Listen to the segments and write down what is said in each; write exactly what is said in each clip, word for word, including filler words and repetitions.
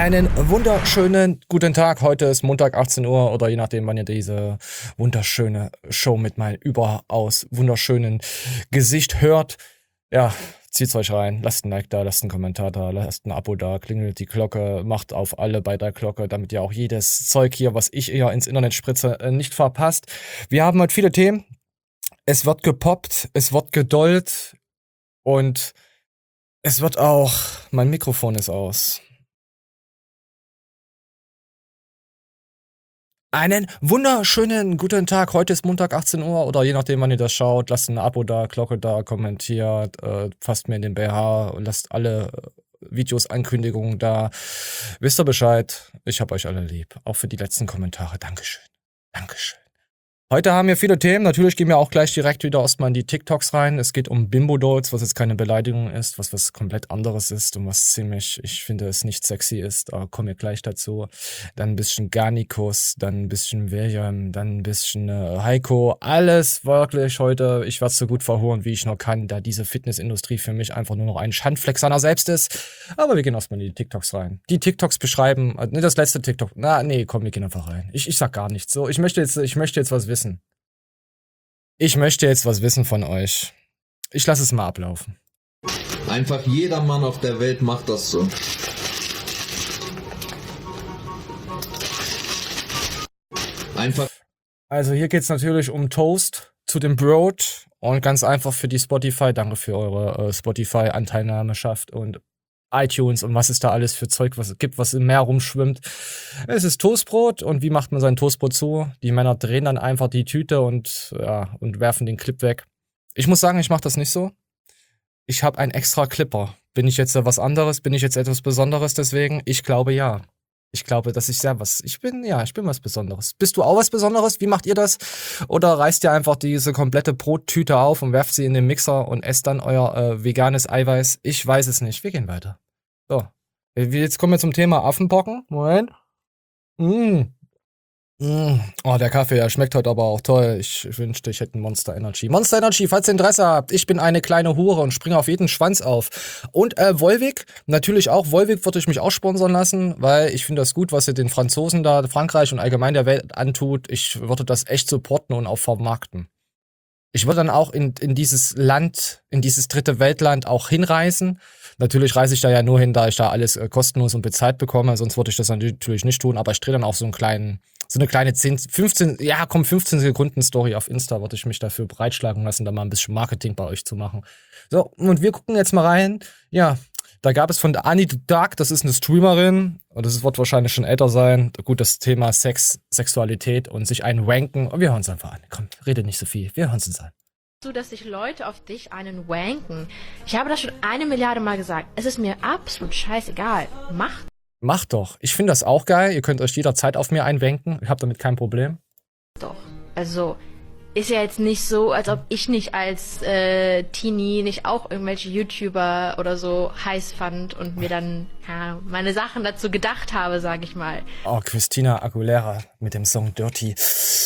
Einen wunderschönen guten Tag. Heute ist Montag achtzehn Uhr oder je nachdem, wann ihr diese wunderschöne Show mit meinem überaus wunderschönen Gesicht hört. Ja, zieht's euch rein. Lasst ein Like da, lasst einen Kommentar da, lasst ein Abo da, klingelt die Glocke, macht auf alle bei der Glocke, damit ihr auch jedes Zeug hier, was ich eher ins Internet spritze, nicht verpasst. Wir haben heute viele Themen. Es wird gepoppt, es wird gedollt und es wird auch... Mein Mikrofon ist aus. Einen wunderschönen guten Tag. Heute ist Montag achtzehn Uhr oder je nachdem, wann ihr das schaut. Lasst ein Abo da, Glocke da, kommentiert, äh, fasst mir in den B H und lasst alle äh, Videos, Ankündigungen da. Wisst ihr Bescheid? Ich hab euch alle lieb. Auch für die letzten Kommentare. Dankeschön. Dankeschön. Heute haben wir viele Themen. Natürlich gehen wir auch gleich direkt wieder erstmal in die TikToks rein. Es geht um Bimbo-Dolls, was jetzt keine Beleidigung ist, was was komplett anderes ist und was ziemlich, ich finde, es nicht sexy ist. Aber kommen wir gleich dazu. Dann ein bisschen Garnikus, dann ein bisschen William, dann ein bisschen äh, Heiko. Alles wirklich heute. Ich werde so gut verholen, wie ich noch kann, da diese Fitnessindustrie für mich einfach nur noch ein Schandfleck seiner selbst ist. Aber wir gehen erstmal in die TikToks rein. Die TikToks beschreiben, äh, ne, das letzte TikTok. Na, nee, komm, wir gehen einfach rein. Ich, ich sag gar nichts. So, ich möchte jetzt, ich möchte jetzt was wissen. Ich möchte jetzt was wissen von euch. Ich lasse es mal ablaufen. Einfach jeder Mann auf der Welt macht das so. Einfach. Also hier geht es natürlich um Toast zu dem Brot und ganz einfach für die Spotify. Danke für eure äh, Spotify-Anteilnahmeschaft und iTunes und was es da alles für Zeug was es gibt, was im Meer rumschwimmt. Es ist Toastbrot und wie macht man sein Toastbrot zu? Die Männer drehen dann einfach die Tüte und ja und werfen den Clip weg. Ich muss sagen, ich mache das nicht so. Ich habe einen extra Clipper. Bin ich jetzt was anderes? Bin ich jetzt etwas Besonderes deswegen? Ich glaube ja. Ich glaube, dass ich sehr was... Ich bin, ja, ich bin was Besonderes. Bist du auch was Besonderes? Wie macht ihr das? Oder reißt ihr einfach diese komplette Brottüte auf und werft sie in den Mixer und esst dann euer äh, veganes Eiweiß? Ich weiß es nicht. Wir gehen weiter. So. Jetzt kommen wir zum Thema Affenpocken. Moment. Mmh. Mmh. Oh, der Kaffee, der schmeckt heute aber auch toll. Ich wünschte, ich hätte einen Monster Energy. Monster Energy, falls ihr Interesse habt. Ich bin eine kleine Hure und springe auf jeden Schwanz auf. Und äh, Volvic, natürlich auch. Volvic würde ich mich auch sponsern lassen, weil ich finde das gut, was ihr den Franzosen da, Frankreich und allgemein der Welt antut. Ich würde das echt supporten und auch vermarkten. Ich würde dann auch in, in dieses Land, in dieses dritte Weltland auch hinreisen. Natürlich reise ich da ja nur hin, da ich da alles äh, kostenlos und bezahlt bekomme. Sonst würde ich das natürlich nicht tun. Aber ich drehe dann auch so einen kleinen, so eine kleine zehn, fünfzehn, ja komm, fünfzehn Sekunden Story auf Insta, würde ich mich dafür breitschlagen lassen, da mal ein bisschen Marketing bei euch zu machen. So, und wir gucken jetzt mal rein. Ja, da gab es von der Annie the Dark, das ist eine Streamerin. Und das wird wahrscheinlich schon älter sein. Gut, das Thema Sex, Sexualität und sich einen wanken. Und wir hören uns einfach an. Komm, rede nicht so viel. Wir hören uns an. So, dass sich Leute auf dich einen wanken. Ich habe das schon eine Milliarde Mal gesagt. Es ist mir absolut scheißegal. Mach. Macht doch. Ich finde das auch geil. Ihr könnt euch jederzeit auf mir einwenken. Ich habe damit kein Problem. Doch. Also, ist ja jetzt nicht so, als ob ich nicht als äh, Teenie nicht auch irgendwelche YouTuber oder so heiß fand und mir dann ja, meine Sachen dazu gedacht habe, sag ich mal. Oh, Christina Aguilera mit dem Song Dirty.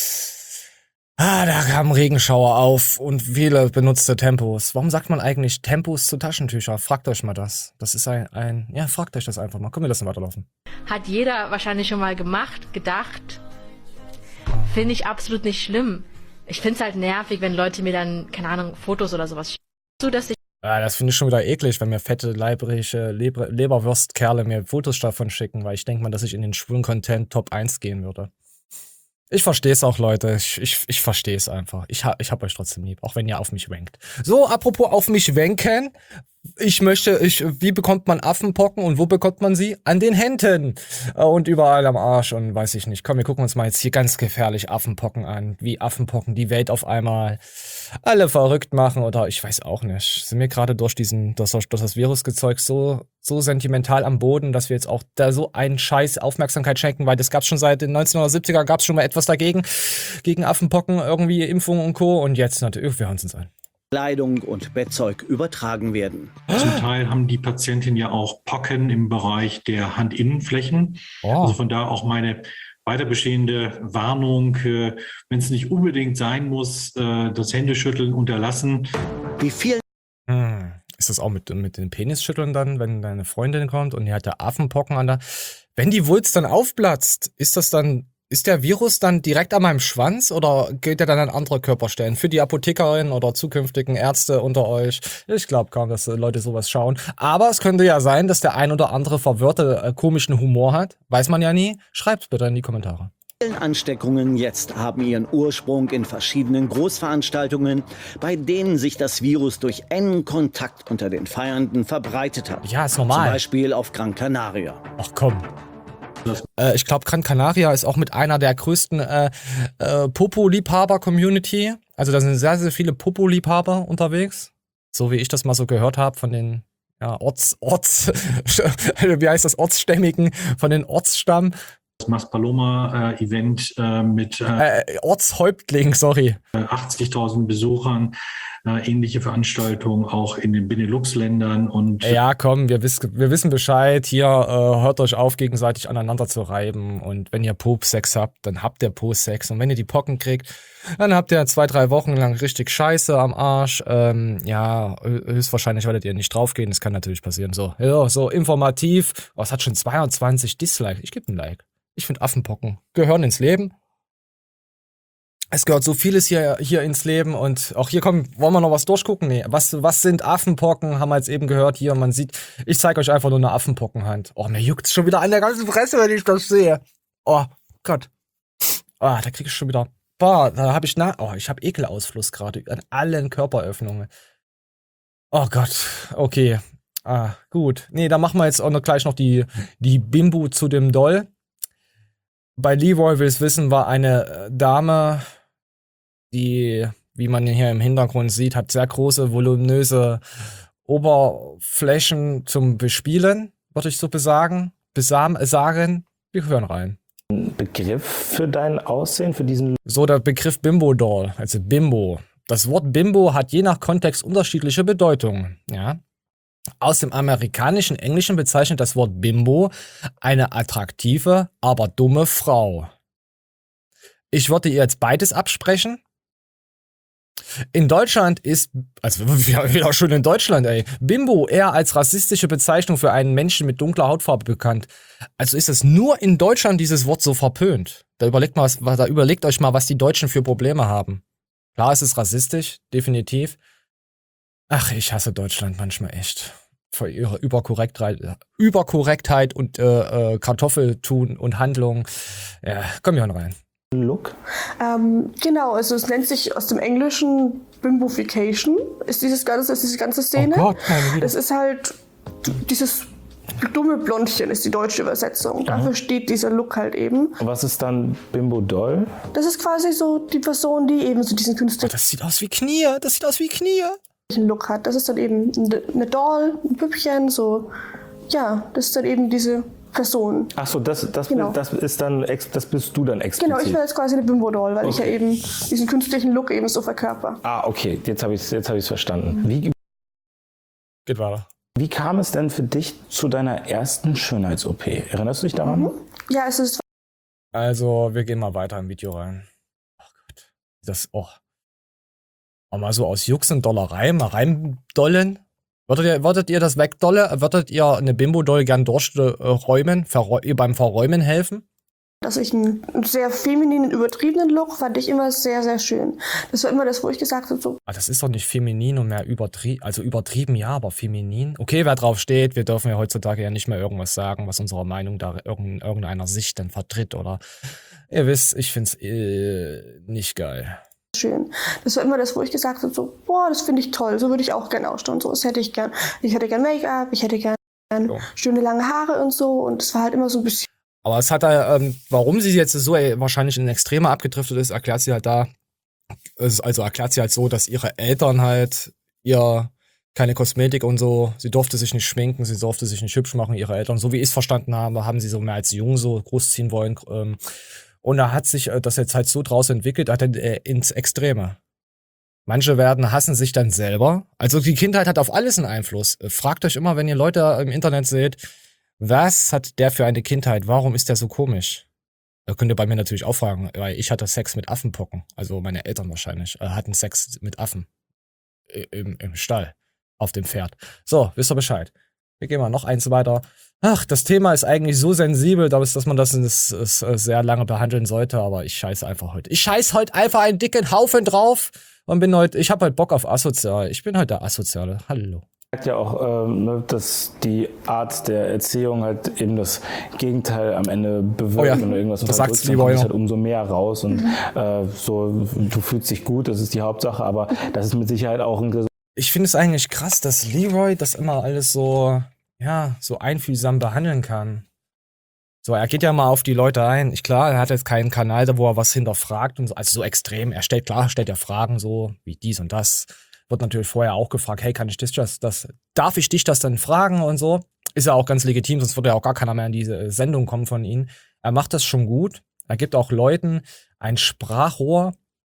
Ah, da kam Regenschauer auf und viele benutzte Tempos. Warum sagt man eigentlich Tempos zu Taschentücher? Fragt euch mal das. Das ist ein, ein ja, fragt euch das einfach mal. Können wir das dann weiterlaufen? Hat jeder wahrscheinlich schon mal gemacht, gedacht. Finde ich absolut nicht schlimm. Ich find's halt nervig, wenn Leute mir dann, keine Ahnung, Fotos oder sowas schicken. So, dass ich Ja, das finde ich schon wieder eklig, wenn mir fette, leibrische Leber Leberwurstkerle mir Fotos davon schicken, weil ich denke mal, dass ich in den schwulen Content Top eins gehen würde. Ich verstehe es auch, Leute. Ich, ich, ich verstehe es einfach. Ich, ha, ich hab euch trotzdem lieb, auch wenn ihr auf mich wankt. So, apropos auf mich wanken. Ich möchte, ich, wie bekommt man Affenpocken und wo bekommt man sie? An den Händen und überall am Arsch und weiß ich nicht. Komm, wir gucken uns mal jetzt hier ganz gefährlich Affenpocken an. Wie Affenpocken die Welt auf einmal alle verrückt machen oder ich weiß auch nicht. Sind wir gerade durch diesen, durch, durch das Virusgezeug so, so sentimental am Boden, dass wir jetzt auch da so einen Scheiß Aufmerksamkeit schenken, weil das gab's schon seit den neunzehnhundertsiebziger gab's schon mal etwas dagegen, gegen Affenpocken, irgendwie Impfung und Co. Und jetzt natürlich, wir hören uns an. Kleidung und Bettzeug übertragen werden. Zum Teil haben die Patientinnen ja auch Pocken im Bereich der Handinnenflächen. Oh. Also von da auch meine weiter bestehende Warnung, äh, wenn es nicht unbedingt sein muss, äh, das Händeschütteln unterlassen. Wie viel Hm. Ist das auch mit, mit den Penisschütteln dann, wenn deine Freundin kommt und die hat da Affenpocken an der... Wenn die Wulst dann aufplatzt, ist das dann, ist der Virus dann direkt an meinem Schwanz oder geht der dann an andere Körperstellen? Für die Apothekerin oder zukünftigen Ärzte unter euch? Ich glaube kaum, dass äh, Leute sowas schauen. Aber es könnte ja sein, dass der ein oder andere verwirrte, äh, komischen Humor hat. Weiß man ja nie. Schreibt's bitte in die Kommentare. Vielen Ansteckungen jetzt haben ihren Ursprung in verschiedenen Großveranstaltungen, bei denen sich das Virus durch engen Kontakt unter den Feiernden verbreitet hat. Ja, ist Zum normal. Beispiel auf Gran Canaria. Ach komm. Äh, ich glaube, Gran Canaria ist auch mit einer der größten äh, äh, Popo-Liebhaber-Community. Also da sind sehr, sehr viele Popo-Liebhaber unterwegs. So wie ich das mal so gehört habe von den ja, Orts, Orts, wie heißt das, Ortsstämmigen, von den Ortsstamm. Das Mas Paloma-Event äh, mit äh, Äh, Ortshäuptling, sorry. achtzigtausend Besuchern, äh, ähnliche Veranstaltungen auch in den Benelux-Ländern und Ja, komm, wir, wiss, wir wissen Bescheid. Hier, äh, hört euch auf, gegenseitig aneinander zu reiben. Und wenn ihr Pop-Sex habt, dann habt ihr Po-Sex. Und wenn ihr die Pocken kriegt, dann habt ihr zwei, drei Wochen lang richtig Scheiße am Arsch. Ähm, ja, höchstwahrscheinlich werdet ihr nicht draufgehen. Das kann natürlich passieren. So, ja, so informativ. Oh, es hat schon zweiundzwanzig Dislikes. Ich gebe ein Like. Ich finde Affenpocken gehören ins Leben. Es gehört so vieles hier, hier ins Leben und auch hier kommen, wollen wir noch was durchgucken? Nee, was, was sind Affenpocken? Haben wir jetzt eben gehört hier, man sieht, ich zeige euch einfach nur eine Affenpockenhand. Oh, mir juckt's schon wieder an der ganzen Fresse, wenn ich das sehe. Oh Gott. Ah, da krieg ich schon wieder, boah, da habe ich, na, oh, ich habe Ekelausfluss gerade an allen Körperöffnungen. Oh Gott, okay. Ah, gut. Nee, dann machen wir jetzt auch noch gleich noch die, die Bimbo zu dem Doll. Bei Leroy will's wissen, war eine Dame, die, wie man hier im Hintergrund sieht, hat sehr große, voluminöse Oberflächen zum Bespielen, würde ich so besagen, besam, sagen. Wir hören rein. Begriff für dein Aussehen, für diesen So der Begriff Bimbo-Doll, also Bimbo. Das Wort Bimbo hat je nach Kontext unterschiedliche Bedeutungen, ja. Aus dem amerikanischen Englischen bezeichnet das Wort Bimbo eine attraktive, aber dumme Frau. Ich würde ihr jetzt beides absprechen. In Deutschland ist, also wieder schon in Deutschland, ey, Bimbo eher als rassistische Bezeichnung für einen Menschen mit dunkler Hautfarbe bekannt. Also ist es nur in Deutschland dieses Wort so verpönt. Da überlegt, mal, was, da überlegt euch mal, was die Deutschen für Probleme haben. Klar, es ist rassistisch, definitiv. Ach, ich hasse Deutschland manchmal echt. Für ihre Überkorrektheit, Überkorrektheit und äh, äh, Kartoffeltun und Handlung. Ja, komm hier rein. Look? Ähm, genau, also es nennt sich aus dem Englischen Bimbofication, ist dieses ganze, ist diese ganze Szene. Oh Gott, meine Güte. Das ist halt dieses dumme Blondchen, ist die deutsche Übersetzung. Dafür steht dieser Look halt eben. Und was ist dann Bimbo Doll? Das ist quasi so die Person, die eben so diesen Oh, künstlichen das sieht aus wie Knie, das sieht aus wie Knie. Look hat. Das ist dann eben eine Doll, ein Püppchen, so. Ja, das ist dann eben diese Person. Ach so, das, das, Genau. das ist dann, ex- das bist du dann explizit. Genau, ich wäre jetzt quasi eine Bimbo-Doll, weil ich ja Okay. eben diesen künstlichen Look eben so verkörper. Ah, okay, jetzt habe ich es jetzt hab ich's verstanden. Wie, Geht weiter. wie kam es denn für dich zu deiner ersten Schönheits-O P? Erinnerst du dich daran? Ja, es ist Also, wir gehen mal weiter im Video rein. Oh Gott. Das, oh. Aber mal so aus Jux und Dollerei, mal reindollen. Würdet ihr, würdet ihr das wegdolle? Würdet ihr eine Bimbo-Doll gern durchräumen, verräu- ihr beim Verräumen helfen? dass ich einen sehr femininen, übertriebenen Look fand ich immer sehr, sehr schön. Das war immer das, wo ich gesagt habe, so. Ah, das ist doch nicht feminin und mehr übertrieben. Also übertrieben ja, aber feminin. Okay, wer drauf steht, wir dürfen ja heutzutage ja nicht mehr irgendwas sagen, was unserer Meinung da irgend, irgendeiner Sicht dann vertritt, oder? Ihr wisst, ich find's äh, nicht geil. Schön. Das war immer das, wo ich gesagt habe, so, boah, das finde ich toll, so würde ich auch gerne ausschauen, so, das hätte ich gern. Ich hätte gern Make-up, ich hätte gern So. schöne lange Haare und so, und es war halt immer so ein bisschen. Aber es hat da, ähm, warum sie jetzt so äh, wahrscheinlich in Extreme abgedriftet ist, erklärt sie halt da. Es- Also erklärt sie halt so, dass ihre Eltern halt ihr keine Kosmetik und so, sie durfte sich nicht schminken, sie durfte sich nicht hübsch machen, ihre Eltern. So wie ich es verstanden habe, haben sie so mehr als jung so großziehen wollen. Ähm, und da hat sich äh, das jetzt halt so draus entwickelt, hat dann, äh, ins Extreme. Manche werden, hassen sich dann selber. Also die Kindheit hat auf alles einen Einfluss. Äh, Fragt euch immer, wenn ihr Leute im Internet seht, was hat der für eine Kindheit? Warum ist der so komisch? Da könnt ihr bei mir natürlich auch fragen, weil ich hatte Sex mit Affenpocken. Also meine Eltern wahrscheinlich äh, hatten Sex mit Affen. I- Im, Im Stall. Auf dem Pferd. So, wisst ihr Bescheid. Wir gehen mal noch eins weiter. Ach, das Thema ist eigentlich so sensibel, dass, dass man das, das, das sehr lange behandeln sollte, aber ich scheiße einfach heute. Ich scheiße heute einfach einen dicken Haufen drauf und bin heute, ich habe heute Bock auf asozial. Ich bin heute der Asoziale. Hallo. Sagt ja auch, ähm, ne, dass die Art der Erziehung halt eben das Gegenteil am Ende bewirkt. Oh ja, wenn du irgendwas das sagt's unterdrückst, dann lieber, kommt es ja. halt umso mehr raus und äh, so, du fühlst dich gut, das ist die Hauptsache, aber das ist mit Sicherheit auch ein Ich finde es eigentlich krass, dass Leroy das immer alles so, ja, so einfühlsam behandeln kann. So, er geht ja mal auf die Leute ein. Ich, klar, er hat jetzt keinen Kanal, da wo er was hinterfragt und so, also so extrem. Er stellt, klar, stellt ja Fragen so, wie dies und das. Wird natürlich vorher auch gefragt, hey, kann ich dich das, das, darf ich dich das dann fragen und so? Ist ja auch ganz legitim, sonst würde ja auch gar keiner mehr in diese Sendung kommen von ihm. Er macht das schon gut. Er gibt auch Leuten ein Sprachrohr.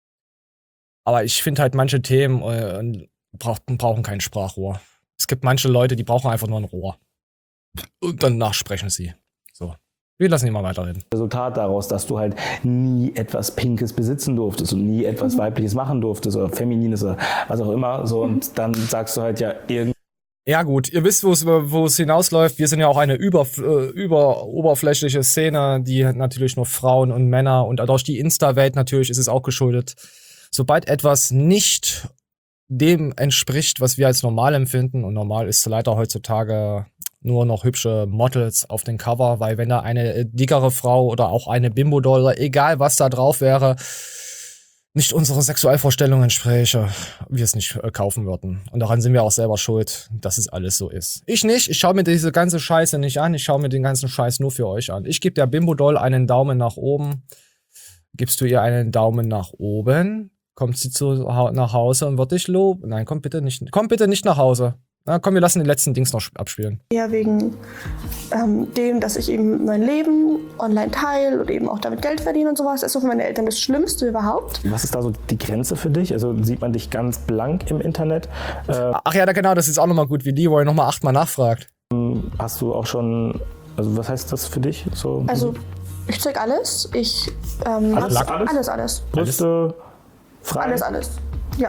Aber ich finde halt, manche Themen äh, brauchen, brauchen kein Sprachrohr. Es gibt manche Leute, die brauchen einfach nur ein Rohr. Und danach sprechen sie. So. Wir lassen ihn mal weiterreden. Resultat daraus, dass du halt nie etwas Pinkes besitzen durftest und nie etwas Weibliches machen durftest oder Feminines oder was auch immer. So, und dann sagst du halt ja irgendwie. Ja gut, ihr wisst, wo es wo es hinausläuft. Wir sind ja auch eine über, äh, über oberflächliche Szene, die natürlich nur Frauen und Männer und durch die Insta-Welt natürlich ist es auch geschuldet. Sobald etwas nicht dem entspricht, was wir als normal empfinden, und normal ist leider heutzutage nur noch hübsche Models auf den Cover, weil wenn da eine dickere Frau oder auch eine Bimbo-Doll oder egal was da drauf wäre, nicht unsere Sexualvorstellungen entspräche, wir es nicht äh, kaufen würden. Und daran sind wir auch selber schuld, dass es alles so ist. Ich nicht, ich schaue mir diese ganze Scheiße nicht an, ich schaue mir den ganzen Scheiß nur für euch an. Ich gebe der Bimbo-Doll einen Daumen nach oben. Gibst du ihr einen Daumen nach oben, kommt sie zu, nach Hause und wird dich loben. Nein, komm bitte nicht, komm bitte nicht nach Hause. Na komm, wir lassen die letzten Dings noch abspielen. Ja, wegen ähm, dem, dass ich eben mein Leben online teile und eben auch damit Geld verdiene und sowas. Das ist so für meine Eltern das Schlimmste überhaupt. Was ist da so die Grenze für dich? Also sieht man dich ganz blank im Internet? Äh, Ach ja, da genau, das ist auch nochmal gut, wie Leroy nochmal achtmal nachfragt. hast du auch schon, also was heißt das für dich? So, Also ich zeig alles. Ich ähm, Alles, hab- alles? alles, alles. Brüste, frei? Alles, alles. Ja.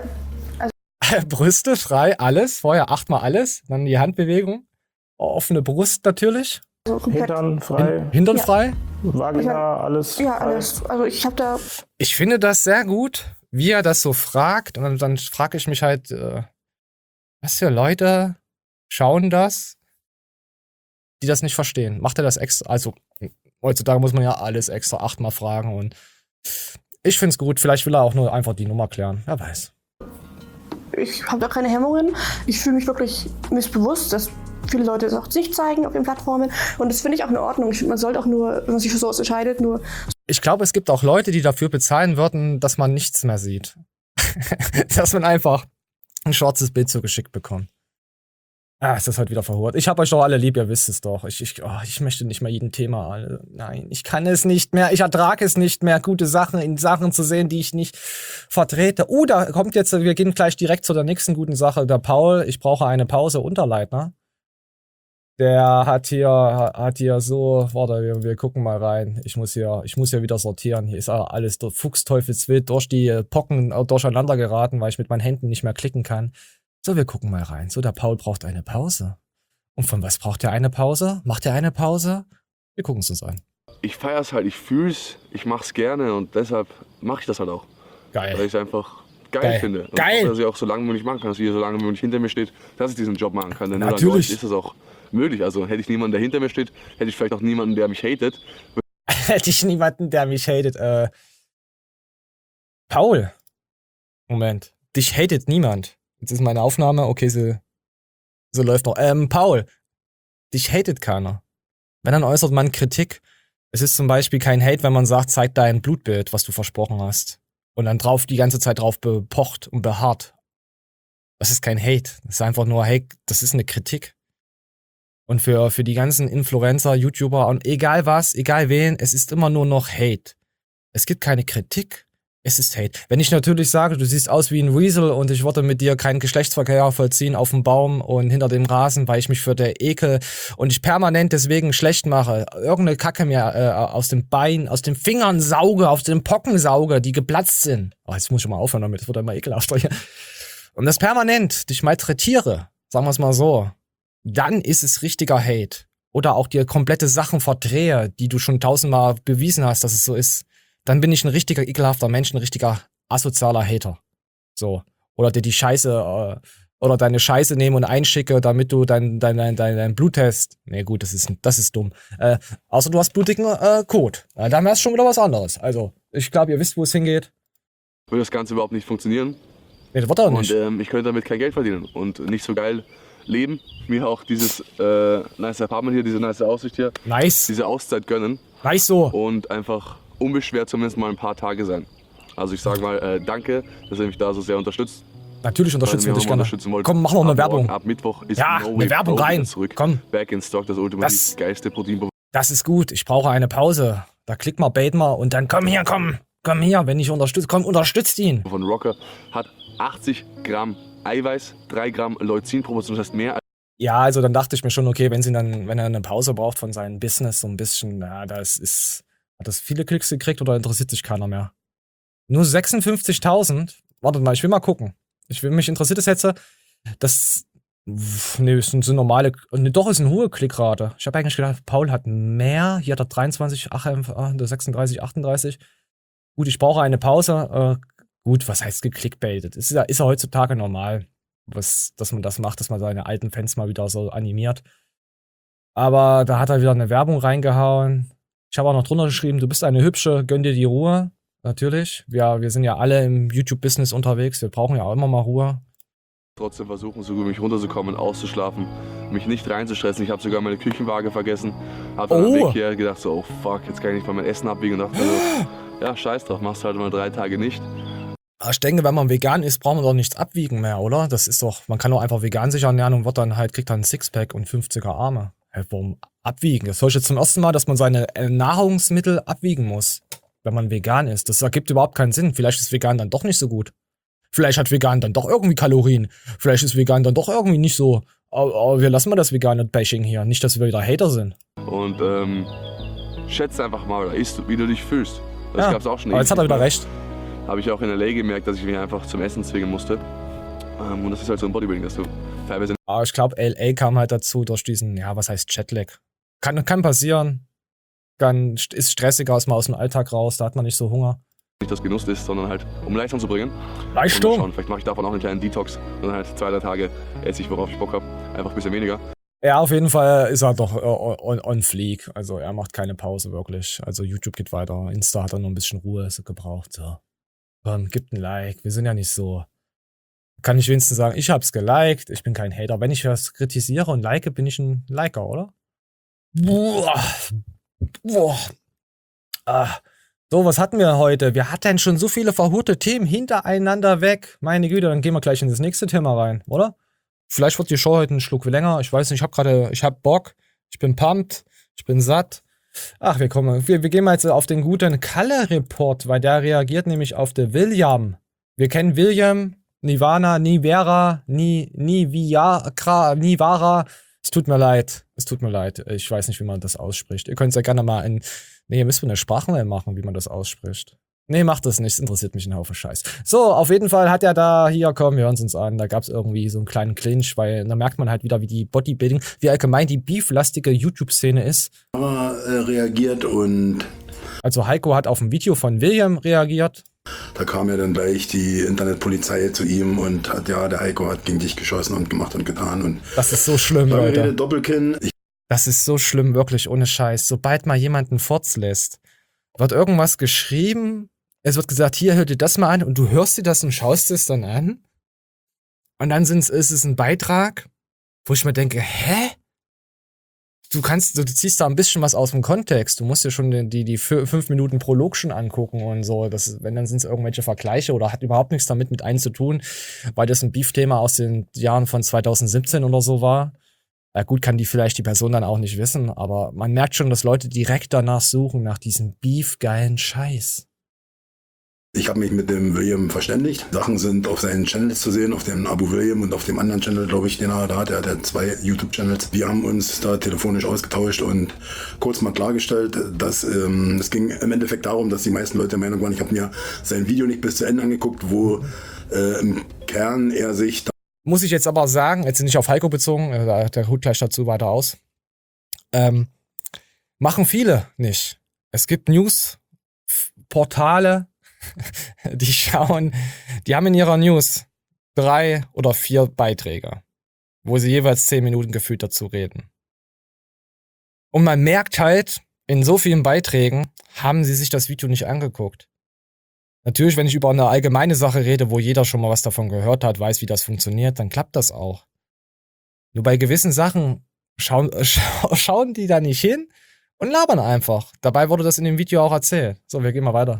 Brüste frei, alles. Vorher achtmal alles. Dann die Handbewegung. Offene Brust natürlich. Also komplett. Hintern frei, Hin Hintern Ja. frei. Vagina, alles Ja, frei. alles. Also ich habe da Ich finde das sehr gut, wie er das so fragt. Und dann, dann frage ich mich halt, äh, was für Leute schauen das, die das nicht verstehen. Macht er das extra? Also, heutzutage muss man ja alles extra achtmal fragen. Und ich finde es gut. Vielleicht will er auch nur einfach die Nummer klären. Wer weiß. ich habe da keine Hemmungen. Ich fühle mich wirklich missbewusst, dass viele Leute es auch nicht zeigen auf den Plattformen. Und das finde ich auch in Ordnung. Ich finde, man sollte auch nur, wenn man sich für sowas entscheidet, nur Ich glaube, es gibt auch Leute, die dafür bezahlen würden, dass man nichts mehr sieht. Dass man einfach ein schwarzes Bild zugeschickt bekommt. Ah, ist das heute wieder verhurt. Ich hab euch doch alle lieb, ihr wisst es doch. Ich, ich, oh, ich möchte nicht mal jeden Thema alle. Nein, ich kann es nicht mehr. Ich ertrage es nicht mehr, gute Sachen in Sachen zu sehen, die ich nicht vertrete. Uh, da kommt jetzt, wir gehen gleich direkt zu der nächsten guten Sache. Der Paul, ich brauche eine Pause, Unterleitner. Der hat hier, hat hier so, warte, wir, wir gucken mal rein. Ich muss hier, ich muss hier wieder sortieren. Hier ist alles durch Fuchsteufelswild durch die Pocken durcheinander geraten, weil ich mit meinen Händen nicht mehr klicken kann. So, wir gucken mal rein. So, der Paul braucht eine Pause. Und von was braucht er eine Pause? Macht er eine Pause? Wir gucken es uns an. Ich feier's halt, ich fühl's, ich mach's gerne und deshalb mache ich das halt auch. Weil Geil. ich es einfach geil, Geil. finde. Und Geil. Dass ich auch so lange wie möglich machen kann, dass ihr so lange wie möglich hinter mir steht, dass ich diesen Job machen kann. Denn nur Natürlich. dadurch ist es auch möglich. Also hätte ich niemanden, der hinter mir steht, hätte ich vielleicht auch niemanden, der mich hatet. Hätte ich niemanden, der mich hatet. Äh, Paul. Moment. Dich hatet niemand. Jetzt ist meine Aufnahme. Okay, so, so läuft noch. Ähm, Paul. Dich hatet keiner. Wenn, dann äußert man Kritik. Es ist zum Beispiel kein Hate, wenn man sagt, zeig dein Blutbild, was du versprochen hast. Und dann drauf die ganze Zeit drauf bepocht und beharrt. Das ist kein Hate. Das ist einfach nur, hey, das ist eine Kritik. Und für, für die ganzen Influencer, YouTuber und egal was, egal wen, es ist immer nur noch Hate. Es gibt keine Kritik, es ist Hate. Wenn ich natürlich sage, du siehst aus wie ein Weasel und ich würde mit dir keinen Geschlechtsverkehr vollziehen auf dem Baum und hinter dem Rasen, weil ich mich für der ekel und ich permanent deswegen schlecht mache, irgendeine Kacke mir äh, aus dem Bein, aus den Fingern sauge, aus den Pocken sauge, die geplatzt sind. Oh, jetzt muss ich mal aufhören damit, das wird immer ekelhaft. Und das permanent dich malträtiere, sagen wir es mal so. dann ist es richtiger Hate. Oder auch dir komplette Sachen verdrehe, die du schon tausendmal bewiesen hast, dass es so ist. Dann bin ich ein richtiger ekelhafter Mensch, ein richtiger asozialer Hater. So. Oder dir die Scheiße, äh, oder deine Scheiße nehme und einschicke, damit du dein, dein, dein, dein, dein Bluttest. Nee, gut, das ist, das ist dumm. Äh, außer du hast blutigen äh, Code. Äh, dann wäre es schon wieder was anderes. Also, ich glaube, ihr wisst, wo es hingeht. Würde das Ganze überhaupt nicht funktionieren. Nee, das wird auch nicht. Und ähm, ich könnte damit kein Geld verdienen und nicht so geil leben. Mir auch dieses äh, nice Apartment hier, diese nice Aussicht hier, Nice. diese Auszeit gönnen Nice so. und einfach unbeschwert zumindest mal ein paar Tage sein. Also ich sage mal äh, danke, dass ihr mich da so sehr unterstützt. Natürlich unterstützen wir dich gerne. Wollt. Komm, mach noch eine ab Werbung. Morgen, ab Mittwoch ist Ja, No eine Way Werbung Pro rein. wieder zurück. Komm. Back in Stock, das ultimativ Das- geilste Proteinpulver. Das ist gut. Ich brauche eine Pause. Da klick mal, bait mal und dann komm hier, komm. Komm hier, wenn ich unterstütze. Komm, unterstützt ihn. Von Rocker hat achtzig Gramm Eiweiß, drei Gramm Leucin pro Portion, das heißt mehr als Ja, also dann dachte ich mir schon, okay, wenn sie dann, wenn er eine Pause braucht von seinem Business, so ein bisschen, na, das ist, hat das viele Klicks gekriegt oder interessiert sich keiner mehr? Nur sechsundfünfzigtausend? Wartet mal, ich will mal gucken. Ich will, mich interessiert es jetzt, das, nee, ist eine normale, nee, doch, ist eine hohe Klickrate. Ich habe eigentlich gedacht, Paul hat mehr, hier hat er dreiundzwanzig, ach, äh, sechsunddreißig, achtunddreißig. Gut, ich brauche eine Pause, äh, gut, was heißt geklickbaitet? Ist ja, ist ja heutzutage normal, was, dass man das macht, dass man seine alten Fans mal wieder so animiert. Aber da hat er wieder eine Werbung reingehauen. Ich habe auch noch drunter geschrieben, du bist eine Hübsche, gönn dir die Ruhe. Natürlich. Wir, wir sind ja alle im YouTube-Business unterwegs. Wir brauchen ja auch immer mal Ruhe. trotzdem versuchen, so gut mich runterzukommen, auszuschlafen, mich nicht reinzustressen. Ich habe sogar meine Küchenwaage vergessen. Habe dann Oh. am Weg hier gedacht, so, oh fuck, jetzt kann ich nicht mal mein Essen abwiegen. Und dachte mir so, ja, scheiß drauf, machst halt mal drei Tage nicht. Aber ich denke, wenn man vegan ist, braucht man doch nichts abwiegen mehr, oder? Das ist doch, man kann doch einfach vegan sich ernähren und wird dann halt, kriegt dann ein Sixpack und fünfziger Arme. Hey, warum abwiegen? Das höre ich jetzt zum ersten Mal, dass man seine äh, Nahrungsmittel abwiegen muss, wenn man vegan ist. Das ergibt überhaupt keinen Sinn. Vielleicht ist vegan dann doch nicht so gut. Vielleicht hat vegan dann doch irgendwie Kalorien. Vielleicht ist vegan dann doch irgendwie nicht so. Aber, aber wir lassen mal das vegane Bashing hier. Nicht, dass wir wieder Hater sind. Und ähm, schätze einfach mal, oder isst, wie du dich fühlst. Das Ja, gab's auch schon aber jetzt hat er wieder recht. Habe ich auch in L A gemerkt, dass ich mich einfach zum Essen zwingen musste. Ähm, und das ist halt so ein Bodybuilding, dass du teilweise Aber ich glaube, L A kam halt dazu durch diesen, ja, was heißt Jetlag? Kann, kann passieren. Kann, ist stressiger, ist mal aus dem Alltag raus, da hat man nicht so Hunger. nicht das Genuss ist, sondern halt, um Leistung zu bringen. Leistung? Und mal schauen, vielleicht mache ich davon auch einen kleinen Detox. Und halt zwei, drei Tage esse ich, worauf ich Bock habe. Einfach ein bisschen weniger. Ja, auf jeden Fall ist er doch äh, on, on fleek. Also er macht keine Pause wirklich. Also YouTube geht weiter. Insta hat er nur ein bisschen Ruhe gebraucht. So. Komm, gibt ein Like. Wir sind ja nicht so. Kann ich wenigstens sagen, ich hab's geliked. Ich bin kein Hater. Wenn ich was kritisiere und like, bin ich ein Liker, oder? Boah. Boah. Ah. So, was hatten wir heute? Wir hatten schon so viele verhurte Themen hintereinander weg. Meine Güte, dann gehen wir gleich in das nächste Thema rein, oder? Vielleicht wird die Show heute einen Schluck länger. Ich weiß nicht, ich hab gerade, ich hab Bock. Ich bin pumped. Ich bin satt. Ach, wir kommen, wir, wir gehen mal jetzt auf den guten Kalle-Report, weil der reagiert nämlich auf den William. Wir kennen William, Nirvana, Nivera, Ni, Niviara, Nivara. Es tut mir leid. Es tut mir leid. Ich weiß nicht, wie man das ausspricht. Ihr könnt es ja gerne mal in, nee, ihr müsst mir eine Sprachmail machen, wie man das ausspricht. Nee, macht das nicht. Es interessiert mich ein Haufen Scheiß. So, auf jeden Fall hat er da, hier, komm, wir hören es uns an. Da gab es irgendwie so einen kleinen Clinch, weil da merkt man halt wieder, wie die Bodybuilding, wie allgemein die beeflastige YouTube-Szene ist. Aber, äh, reagiert und Also Heiko hat auf ein Video von William reagiert. da kam ja dann gleich die Internetpolizei zu ihm und hat, ja, der Heiko hat gegen dich geschossen und gemacht und getan und Das ist so schlimm, Lange Rede, Leute. Doppelkinn. Ich Das ist so schlimm, wirklich, ohne Scheiß. Sobald mal jemanden Furz lässt, wird irgendwas geschrieben, es wird gesagt, hier, hör dir das mal an und du hörst dir das und schaust es dann an und dann sind's, ist es ein Beitrag, wo ich mir denke, hä? Du kannst, du ziehst da ein bisschen was aus dem Kontext. Du musst dir schon die, die, die fünf Minuten Prolog schon angucken und so. Das, wenn, dann sind es irgendwelche Vergleiche oder hat überhaupt nichts damit mit einem zu tun, weil das ein Beef-Thema aus den Jahren von zweitausendsiebzehn oder so war. Ja gut, kann die vielleicht die Person dann auch nicht wissen, aber man merkt schon, dass Leute direkt danach suchen, nach diesem beef-geilen Scheiß. Ich habe mich mit dem William verständigt. Sachen sind auf seinen Channels zu sehen, auf dem Abu William und auf dem anderen Channel, glaube ich, den er da hat. Er hat ja zwei YouTube-Channels. Wir haben uns da telefonisch ausgetauscht und kurz mal klargestellt, dass ähm, es ging im Endeffekt darum, dass die meisten Leute der Meinung waren, ich habe mir sein Video nicht bis zu Ende angeguckt, wo äh, im Kern er sich muss ich jetzt aber sagen, jetzt nicht auf Heiko bezogen, äh, der holt gleich dazu weiter aus, ähm, machen viele nicht. Es gibt News-Portale, die schauen, die haben in ihrer News drei oder vier Beiträge, wo sie jeweils zehn Minuten gefühlt dazu reden. Und man merkt halt, in so vielen Beiträgen haben sie sich das Video nicht angeguckt. Natürlich, wenn ich über eine allgemeine Sache rede, wo jeder schon mal was davon gehört hat, weiß, wie das funktioniert, dann klappt das auch. Nur bei gewissen Sachen schauen, scha- schauen die da nicht hin und labern einfach. Dabei wurde das in dem Video auch erzählt. So, wir gehen mal weiter.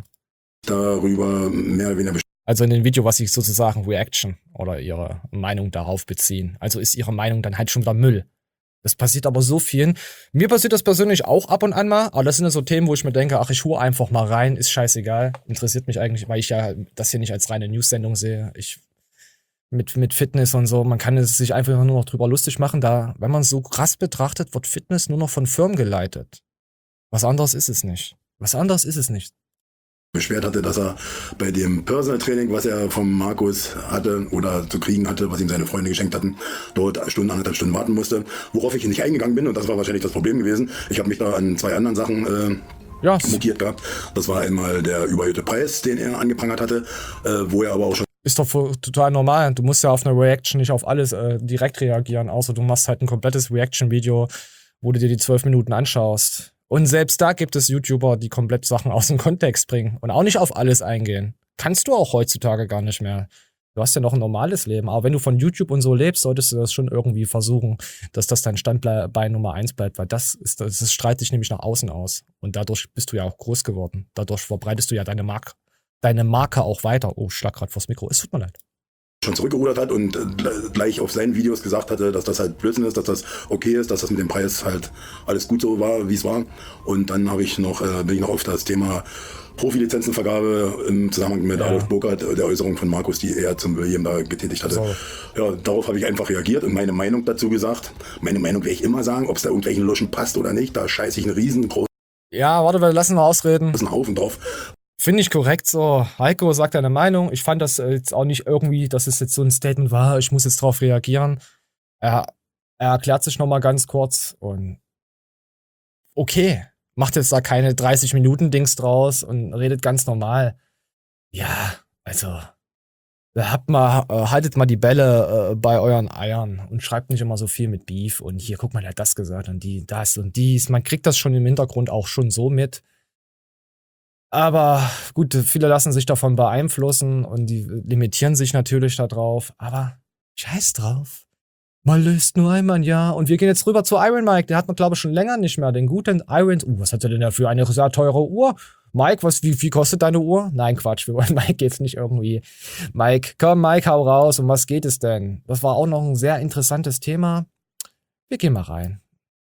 darüber mehr oder weniger Also in dem Video, was sie sozusagen Reaction oder ihre Meinung darauf beziehen. Also ist ihre Meinung dann halt schon wieder Müll. Das passiert aber so vielen. Mir passiert das persönlich auch ab und an mal, aber das sind ja so Themen, wo ich mir denke, ach, ich hole einfach mal rein, ist scheißegal. Interessiert mich eigentlich, weil ich ja das hier nicht als reine News-Sendung sehe. Ich mit, mit Fitness und so, man kann es sich einfach nur noch drüber lustig machen. Da, wenn man es so krass betrachtet, wird Fitness nur noch von Firmen geleitet. Was anderes ist es nicht. Was anderes ist es nicht. beschwert hatte, dass er bei dem Personal Training, was er vom Markus hatte oder zu kriegen hatte, was ihm seine Freunde geschenkt hatten, dort Stunden, anderthalb Stunden warten musste, worauf ich nicht eingegangen bin, und das war wahrscheinlich das Problem gewesen. Ich habe mich da an zwei anderen Sachen äh, Ja, mokiert gehabt. Das war einmal der überhöhte Preis, den er angeprangert hatte, äh, wo er aber auch schon ist doch voll- total normal. Du musst ja auf eine Reaction nicht auf alles äh, direkt reagieren, außer du machst halt ein komplettes Reaction-Video, wo du dir die zwölf Minuten anschaust. Und selbst da gibt es YouTuber, die komplett Sachen aus dem Kontext bringen und auch nicht auf alles eingehen. Kannst du auch heutzutage gar nicht mehr. Du hast ja noch ein normales Leben. Aber wenn du von YouTube und so lebst, solltest du das schon irgendwie versuchen, dass das dein Standbein Nummer eins bleibt, weil das ist, das strahlt dich nämlich nach außen aus. Und dadurch bist du ja auch groß geworden. Dadurch verbreitest du ja deine Marke, deine Marke auch weiter. Oh, ich schlag grad vors Mikro. Es tut mir leid. schon zurückgerudert hat und äh, gleich auf seinen Videos gesagt hatte, dass das halt Blödsinn ist, dass das okay ist, dass das mit dem Preis halt alles gut so war, wie es war. Und dann habe ich noch, äh, bin ich noch auf das Thema Profilizenzenvergabe im Zusammenhang mit Ja. Adolf Burkhardt, der Äußerung von Markus, die er zum William da getätigt hatte. So. Ja, darauf habe ich einfach reagiert und meine Meinung dazu gesagt. Meine Meinung werde ich immer sagen, ob es da irgendwelchen Luschen passt oder nicht. Da scheiße ich einen riesengroßen Ja, warte, wir lassen wir ausreden. Haufen drauf. Finde ich korrekt so. Heiko sagt deine Meinung. Ich fand das äh, jetzt auch nicht irgendwie, dass es jetzt so ein Statement war, ich muss jetzt drauf reagieren. Er, er erklärt sich nochmal ganz kurz und okay, macht jetzt da keine dreißig Minuten Dings draus und redet ganz normal. Ja, also habt mal, äh, haltet mal die Bälle äh, bei euren Eiern und schreibt nicht immer so viel mit Beef und hier, guck mal, der hat das gesagt und die, das und dies. Man kriegt das schon im Hintergrund auch schon so mit. Aber gut, viele lassen sich davon beeinflussen und die limitieren sich natürlich darauf. Aber scheiß drauf. Man löst nur einmal ein Jahr. Und wir gehen jetzt rüber zu Iron Mike. Der hat man, glaube ich, schon länger nicht mehr. Den guten Iron. Uh, was hat er denn da für eine sehr teure Uhr? Mike, was, wie, wie kostet deine Uhr? Nein, Quatsch. Wir wollen Mike jetzt nicht irgendwie. Mike, komm, Mike, hau raus. Um was geht es denn? Das war auch noch ein sehr interessantes Thema. Wir gehen mal rein.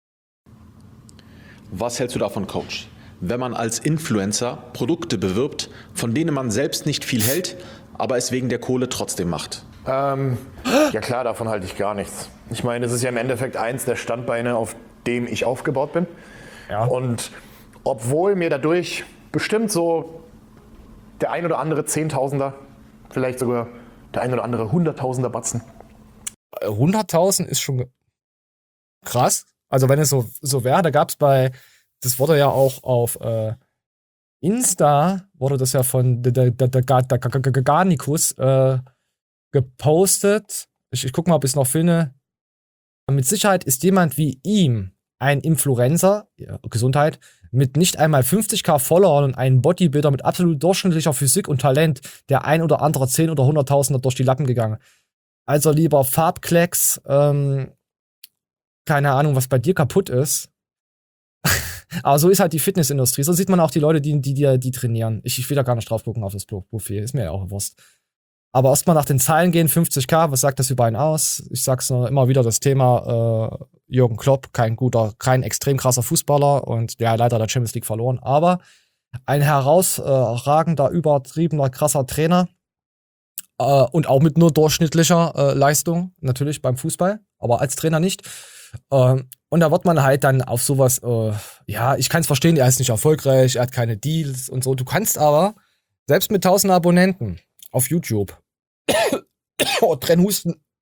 Was hältst du davon, Coach? Wenn man als Influencer Produkte bewirbt, von denen man selbst nicht viel hält, aber es wegen der Kohle trotzdem macht? Ähm, ja klar, davon halte ich gar nichts. Ich meine, es ist ja im Endeffekt eins der Standbeine, auf dem ich aufgebaut bin. Ja. Und obwohl mir dadurch bestimmt so der ein oder andere Zehntausender, vielleicht sogar der ein oder andere Hunderttausender Batzen. hunderttausend ist schon krass. Also wenn es so, so wäre, da gab es bei, das wurde ja auch auf äh, Insta, wurde das ja von der Garnikus äh, gepostet. Ich, ich guck mal, ob ich es noch finde. Mit Sicherheit ist jemand wie ihm ein Influencer, ja, Gesundheit, mit nicht einmal fünfzigtausend Followern und einem Bodybuilder mit absolut durchschnittlicher Physik und Talent der ein oder andere zehn oder hunderttausender durch die Lappen gegangen. Also lieber Farbklecks, ähm, keine Ahnung, was bei dir kaputt ist. Aber so ist halt die Fitnessindustrie. So sieht man auch die Leute, die, die, die, die trainieren. Ich, ich will da gar nicht drauf gucken auf das Profil. Ist mir ja auch Wurst. Aber erstmal nach den Zahlen gehen, fünfzigtausend, was sagt das über einen aus? Ich sag's nur immer wieder, das Thema äh, Jürgen Klopp, kein guter, kein extrem krasser Fußballer und ja, leider der Champions League verloren. Aber ein herausragender, übertriebener, krasser Trainer äh, und auch mit nur durchschnittlicher äh, Leistung, natürlich beim Fußball, aber als Trainer nicht. Ähm, und da wird man halt dann auf sowas, äh, ja, ich kann es verstehen, er ist nicht erfolgreich, er hat keine Deals und so. Du kannst aber, selbst mit tausend Abonnenten auf YouTube, oh, Trennhusten,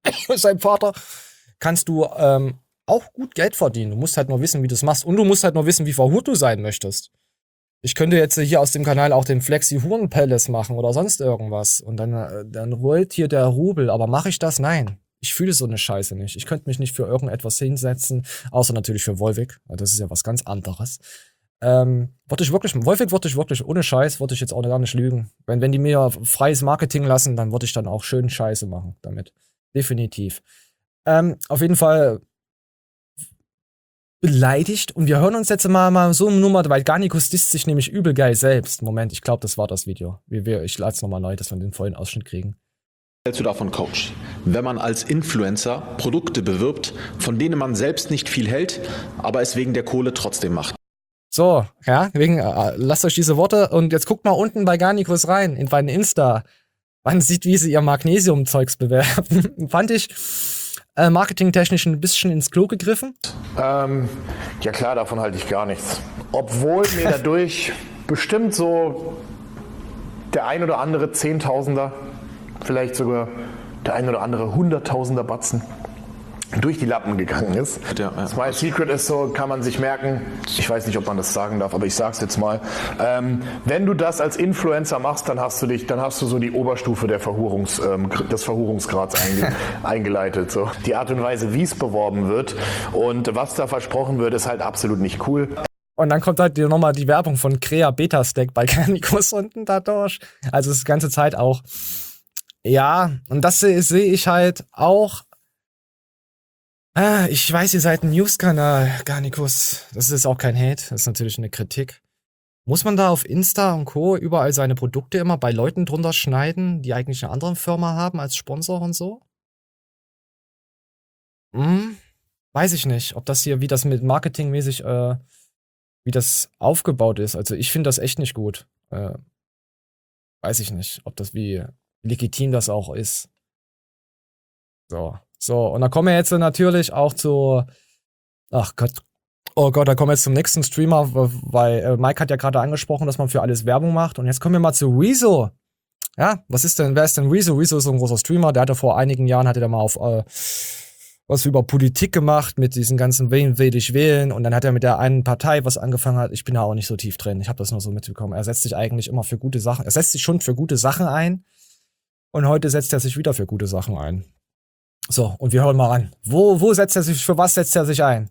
sein Vater, kannst du ähm, auch gut Geld verdienen. Du musst halt nur wissen, wie du es machst. Und du musst halt nur wissen, wie verhurt du sein möchtest. Ich könnte jetzt hier aus dem Kanal auch den Flexi Huren Palace machen oder sonst irgendwas. Und dann, äh, dann rollt hier der Rubel. Aber mache ich das? Nein. Ich fühle so eine Scheiße nicht. Ich könnte mich nicht für irgendetwas hinsetzen, außer natürlich für Volvic. Das ist ja was ganz anderes. Ähm, würde ich wirklich, Volvic würde ich wirklich, ohne Scheiß, würde ich jetzt auch gar nicht lügen. Wenn, wenn die mir freies Marketing lassen, dann würde ich dann auch schön Scheiße machen damit. Definitiv. Ähm, auf jeden Fall beleidigt. Und wir hören uns jetzt mal, mal so eine Nummer, weil Garnicus disst sich nämlich übel geil selbst. Moment, ich glaube, das war das Video. Wir, wir, ich lade es nochmal neu, dass wir den vollen Ausschnitt kriegen. hältst du davon, Coach? Wenn man als Influencer Produkte bewirbt, von denen man selbst nicht viel hält, aber es wegen der Kohle trotzdem macht. So, ja, wegen, äh, lasst euch diese Worte und jetzt guckt mal unten bei Garnicus rein, in meinen Insta. Man sieht, wie sie ihr Magnesium-Zeugs bewerben. Fand ich äh, marketingtechnisch ein bisschen ins Klo gegriffen. Ähm, ja klar, davon halte ich gar nichts. Obwohl mir dadurch bestimmt so der ein oder andere Zehntausender, vielleicht sogar der ein oder andere Hunderttausender Batzen durch die Lappen gegangen ist. Ja, ja. Smile Secret ist so, kann man sich merken, ich weiß nicht, ob man das sagen darf, aber ich sag's jetzt mal. Ähm, wenn du das als Influencer machst, dann hast du dich, dann hast du so die Oberstufe der Verhurungs, ähm, des Verhurungsgrads einge eingeleitet. So. Die Art und Weise, wie es beworben wird und was da versprochen wird, ist halt absolut nicht cool. Und dann kommt halt nochmal die Werbung von Crea Beta Stack bei Garnicus unten dadurch. Also es ist die ganze Zeit auch. Ja, und das sehe seh ich halt auch. Ah, ich weiß, ihr seid ein News-Kanal, Garnicus. Das ist auch kein Hate, das ist natürlich eine Kritik. Muss man da auf Insta und Co. überall seine Produkte immer bei Leuten drunter schneiden, die eigentlich eine andere Firma haben als Sponsor und so? Hm, weiß ich nicht, ob das hier, wie das mit marketingmäßig, äh, wie das aufgebaut ist. Also ich finde das echt nicht gut. Äh, weiß ich nicht, ob das wie legitim das auch ist. So. So, und da kommen wir jetzt natürlich auch zu, ach Gott, oh Gott, da kommen wir jetzt zum nächsten Streamer, weil äh, Mike hat ja gerade angesprochen, dass man für alles Werbung macht. Und jetzt kommen wir mal zu Rezo. Ja, was ist denn, wer ist denn Rezo? Rezo ist so ein großer Streamer, der hatte vor einigen Jahren, hatte der mal auf äh, was über Politik gemacht, mit diesen ganzen Wen will ich wählen. Und dann hat er mit der einen Partei was angefangen hat. Ich bin da auch nicht so tief drin, ich habe das nur so mitbekommen. Er setzt sich eigentlich immer für gute Sachen, er setzt sich schon für gute Sachen ein. Und heute setzt er sich wieder für gute Sachen ein. So, und wir hören mal an. Wo, wo setzt er sich, für was setzt er sich ein?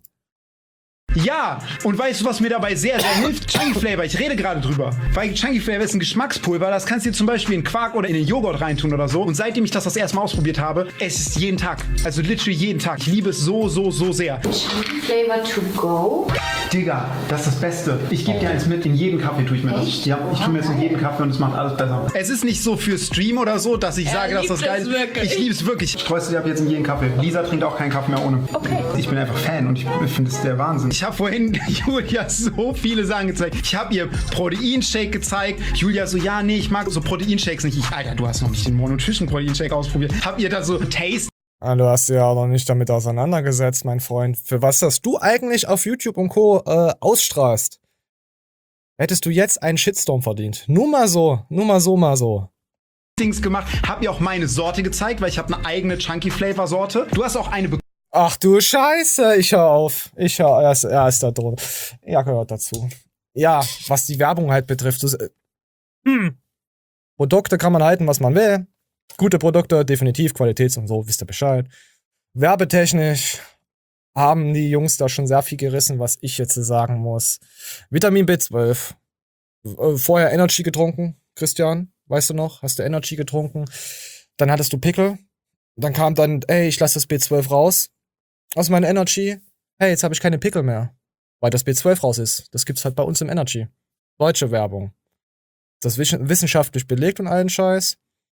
Ja, und weißt du, was mir dabei sehr, sehr hilft? Chunky Flavor, ich rede gerade drüber. Weil Chunky Flavor ist ein Geschmackspulver, das kannst du dir zum Beispiel in Quark oder in den Joghurt reintun oder so. Und seitdem ich das das erste Mal ausprobiert habe, es ist jeden Tag. Also literally jeden Tag. Ich liebe es so, so, so sehr. Chunky Flavor to go? Digga, das ist das Beste. Ich gebe dir eins mit, in jeden Kaffee tue ich mir das. Ja, ich tue mir jetzt in jeden Kaffee und es macht alles besser. Es ist nicht so für Stream oder so, dass ich er sage, dass das geil ist. Wirklich. Ich liebe es wirklich. Ich streue es dir ab jetzt in jeden Kaffee. Lisa trinkt auch keinen Kaffee mehr ohne. Okay. Ich bin einfach Fan und ich finde es der Wahnsinn. Ich habe vorhin Julia so viele Sachen gezeigt. Ich habe ihr Proteinshake gezeigt. Julia so, ja, nee, ich mag so Proteinshakes nicht. Ich, Alter, du hast noch nicht den Mononutrition Proteinshake ausprobiert. Hab ihr da so Taste. Ah, du hast dich ja auch noch nicht damit auseinandergesetzt, mein Freund. Für was das du eigentlich auf YouTube und Co. Äh, ausstrahlst, hättest du jetzt einen Shitstorm verdient. Nur mal so, nur mal so, mal so. Dings gemacht. Hab ihr auch meine Sorte gezeigt, weil ich habe eine eigene Chunky Flavor Sorte. Du hast auch eine bekommen. Ach du Scheiße, ich hör auf. Ich hör, er ist, er ist da drin. Ja, gehört dazu. Ja, was die Werbung halt betrifft. Das, hm. Produkte kann man halten, was man will. Gute Produkte, definitiv, Qualitäts- und so, wisst ihr Bescheid. Werbetechnisch haben die Jungs da schon sehr viel gerissen, was ich jetzt sagen muss. Vitamin B zwölf. Vorher Energy getrunken, Christian, weißt du noch? Hast du Energy getrunken? Dann hattest du Pickel. Dann kam dann, ey, ich lasse das B zwölf raus aus meiner Energy. Hey, jetzt habe ich keine Pickel mehr, weil das B zwölf raus ist. Das gibt's halt bei uns im Energy. Deutsche Werbung. Das ist wissenschaftlich belegt und allen Scheiß.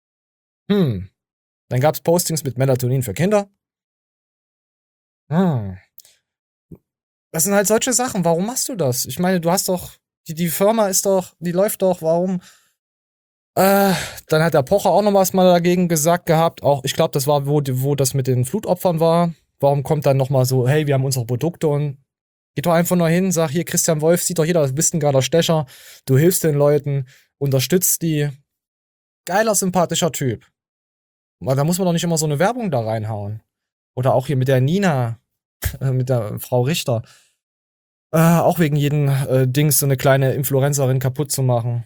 Hm. Dann gab's Postings mit Melatonin für Kinder. Hm. Das sind halt solche Sachen. Warum machst du das? Ich meine, du hast doch, die, die Firma ist doch, die läuft doch, warum? Äh, dann hat der Pocher auch noch was mal dagegen gesagt gehabt. Auch, ich glaube, das war, wo, wo das mit den Flutopfern war. Warum kommt dann noch mal so, hey, wir haben unsere Produkte und geht doch einfach nur hin, sag hier, Christian Wolf, sieht doch jeder, du bist ein geiler Stecher. Du hilfst den Leuten, unterstützt die. Geiler, sympathischer Typ. Weil da muss man doch nicht immer so eine Werbung da reinhauen. Oder auch hier mit der Nina, äh, mit der Frau Richter. Äh, auch wegen jedem äh, Dings so eine kleine Influencerin kaputt zu machen.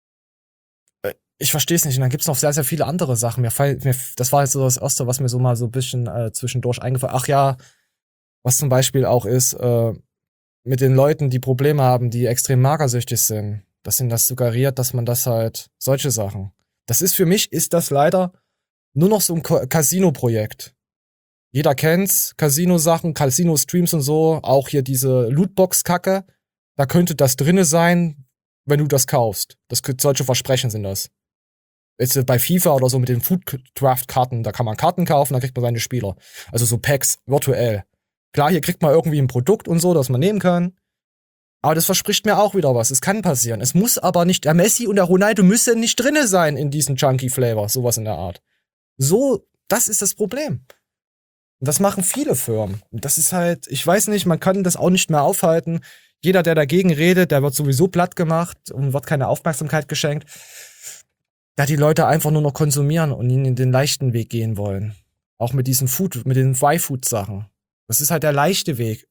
Äh, ich verstehe es nicht. Und dann gibt's noch sehr, sehr viele andere Sachen. Mir fall, mir, das war jetzt so das Erste, was mir so mal so ein bisschen äh, zwischendurch eingefallen. Ach ja, was zum Beispiel auch ist, äh, mit den Leuten, die Probleme haben, die extrem magersüchtig sind. Dass ihnen das suggeriert, dass man das halt, solche Sachen. Das ist für mich, ist das leider nur noch so ein Casino-Projekt. Jeder kennt's, Casino-Sachen, Casino-Streams und so, auch hier diese Lootbox-Kacke. Da könnte das drinne sein, wenn du das kaufst. Das solche Versprechen sind das. Jetzt bei FIFA oder so mit den Food-Draft-Karten, da kann man Karten kaufen, da kriegt man seine Spieler. Also so Packs, virtuell. Klar, hier kriegt man irgendwie ein Produkt und so, das man nehmen kann. Aber das verspricht mir auch wieder was. Es kann passieren. Es muss aber nicht, der Messi und der Ronaldo müssen nicht drinne sein in diesem Chunky-Flavor, sowas in der Art. So, das ist das Problem. Und das machen viele Firmen. Und das ist halt, ich weiß nicht, man kann das auch nicht mehr aufhalten. Jeder, der dagegen redet, der wird sowieso platt gemacht und wird keine Aufmerksamkeit geschenkt. Da die Leute einfach nur noch konsumieren und ihnen den leichten Weg gehen wollen. Auch mit diesen Food, mit den Y-Food-Sachen. Das ist halt der leichte Weg.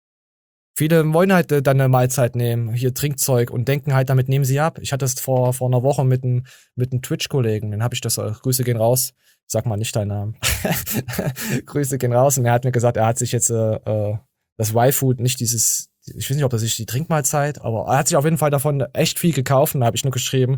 Viele wollen halt äh, dann eine Mahlzeit nehmen, hier Trinkzeug und denken halt, damit nehmen sie ab. Ich hatte das vor vor einer Woche mit einem mit einem Twitch-Kollegen, den habe ich das, äh, Grüße gehen raus, sag mal nicht deinen Namen. Grüße gehen raus und er hat mir gesagt, er hat sich jetzt äh, äh, das Y-Food, nicht dieses, ich weiß nicht, ob das ist die Trinkmahlzeit, aber er hat sich auf jeden Fall davon echt viel gekauft und da habe ich nur geschrieben,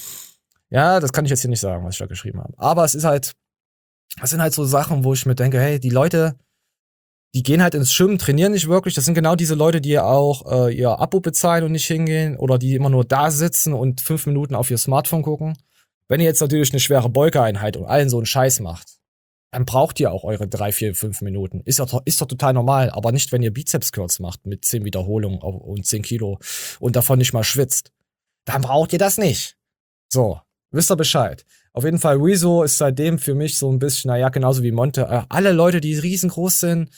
ja, das kann ich jetzt hier nicht sagen, was ich da geschrieben habe. Aber es ist halt, das sind halt so Sachen, wo ich mir denke, hey, die Leute, die gehen halt ins Schwimmen, trainieren nicht wirklich. Das sind genau diese Leute, die auch äh, ihr Abo bezahlen und nicht hingehen oder die immer nur da sitzen und fünf Minuten auf ihr Smartphone gucken. Wenn ihr jetzt natürlich eine schwere Beugeeinheit und allen so einen Scheiß macht, dann braucht ihr auch eure drei, vier, fünf Minuten. Ist doch, ist doch total normal, aber nicht, wenn ihr Bizeps-Curls macht mit zehn Wiederholungen und zehn Kilo und davon nicht mal schwitzt. Dann braucht ihr das nicht. So, wisst ihr Bescheid. Auf jeden Fall, Rezo ist seitdem für mich so ein bisschen, naja, genauso wie Monte. Äh, alle Leute, die riesengroß sind,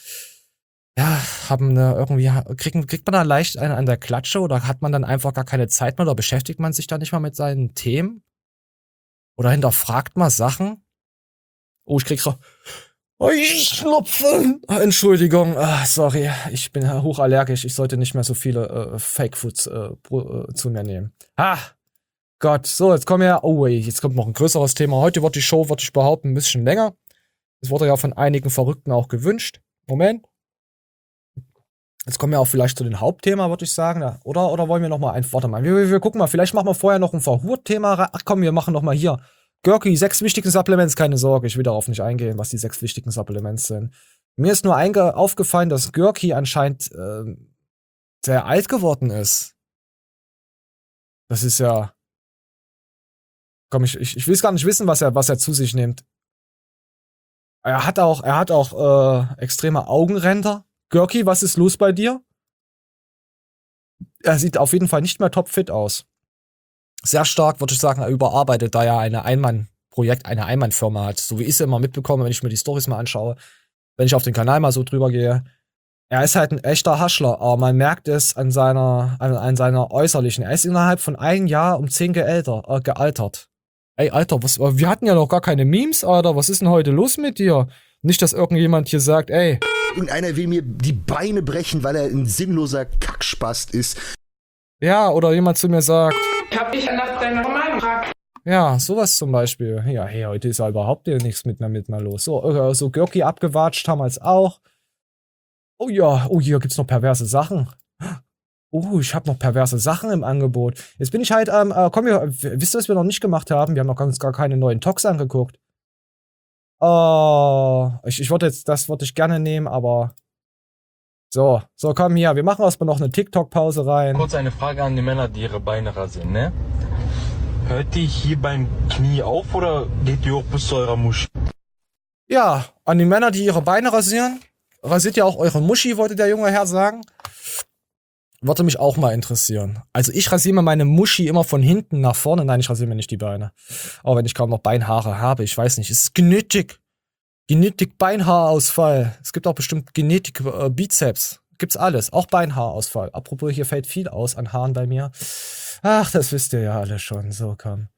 ja, haben eine, irgendwie, kriegen, kriegt man da leicht einen an der Klatsche oder hat man dann einfach gar keine Zeit mehr oder beschäftigt man sich da nicht mal mit seinen Themen? Oder hinterfragt mal Sachen? Oh, ich krieg so, oh, ich schnupfen. Entschuldigung, ah, sorry, ich bin hochallergisch. Ich sollte nicht mehr so viele äh, Fake-Foods äh, äh, zu mir nehmen. Ah! Gott, so, jetzt kommen wir, oh, jetzt kommt noch ein größeres Thema. Heute wird die Show, würde ich behaupten, ein bisschen länger. Es wurde ja von einigen Verrückten auch gewünscht. Moment. Jetzt kommen wir auch vielleicht zu dem Hauptthema, würde ich sagen. Oder, oder wollen wir noch mal ein, warte mal, wir, wir, wir gucken mal, vielleicht machen wir vorher noch ein Verhurt-Thema rein. Ach komm, wir machen noch mal hier. Görki, sechs wichtigen Supplements, keine Sorge, ich will darauf nicht eingehen, was die sechs wichtigen Supplements sind. Mir ist nur einge aufgefallen, dass Görki anscheinend äh, sehr alt geworden ist. Das ist ja... Komm, ich, ich, ich will gar nicht wissen, was er, was er zu sich nimmt. Er hat auch, er hat auch äh, extreme Augenränder. Görki, was ist los bei dir? Er sieht auf jeden Fall nicht mehr topfit aus. Sehr stark, würde ich sagen, er überarbeitet, da er eine Einmann-Projekt, eine Einmann-Firma hat. So wie ich es immer mitbekomme, wenn ich mir die Storys mal anschaue, wenn ich auf den Kanal mal so drüber gehe. Er ist halt ein echter Haschler, aber man merkt es an seiner, an, an seiner Äußerlichen. Er ist innerhalb von einem Jahr um zehn geälter, äh, gealtert. Ey, Alter, was, wir hatten ja noch gar keine Memes, Alter. Was ist denn heute los mit dir? Nicht, dass irgendjemand hier sagt, ey. Irgendeiner will mir die Beine brechen, weil er ein sinnloser Kackspast ist. Ja, oder jemand zu mir sagt. Ich hab dich nach deiner Meinung gefragt. Ja, sowas zum Beispiel. Ja, hey, heute ist ja überhaupt nichts mit mir, mit mir los. So, äh, so Görki abgewatscht damals auch. Oh ja, oh, hier gibt's noch perverse Sachen. Oh, ich habe noch perverse Sachen im Angebot. Jetzt bin ich halt, ähm, äh, komm, wir, wisst ihr, was wir noch nicht gemacht haben? Wir haben noch ganz gar keine neuen Talks angeguckt. Oh, ich, ich wollte jetzt, das wollte ich gerne nehmen, aber so, so, komm hier, wir machen erstmal noch eine TikTok-Pause rein. Kurz eine Frage an die Männer, die ihre Beine rasieren, ne? Hört die hier beim Knie auf oder geht die hoch bis zu eurer Muschi? Ja, an die Männer, die ihre Beine rasieren. Rasiert ja auch eure Muschi, wollte der junge Herr sagen. Würde mich auch mal interessieren. Also ich rasiere mir meine Muschi immer von hinten nach vorne. Nein, ich rasiere mir nicht die Beine. Auch wenn ich kaum noch Beinhaare habe. Ich weiß nicht. Es ist Genetik. Genetik Beinhaarausfall. Es gibt auch bestimmt Genetik äh, Bizeps. Gibt's alles. Auch Beinhaarausfall. Apropos, hier fällt viel aus an Haaren bei mir. Ach, das wisst ihr ja alle schon. So, komm.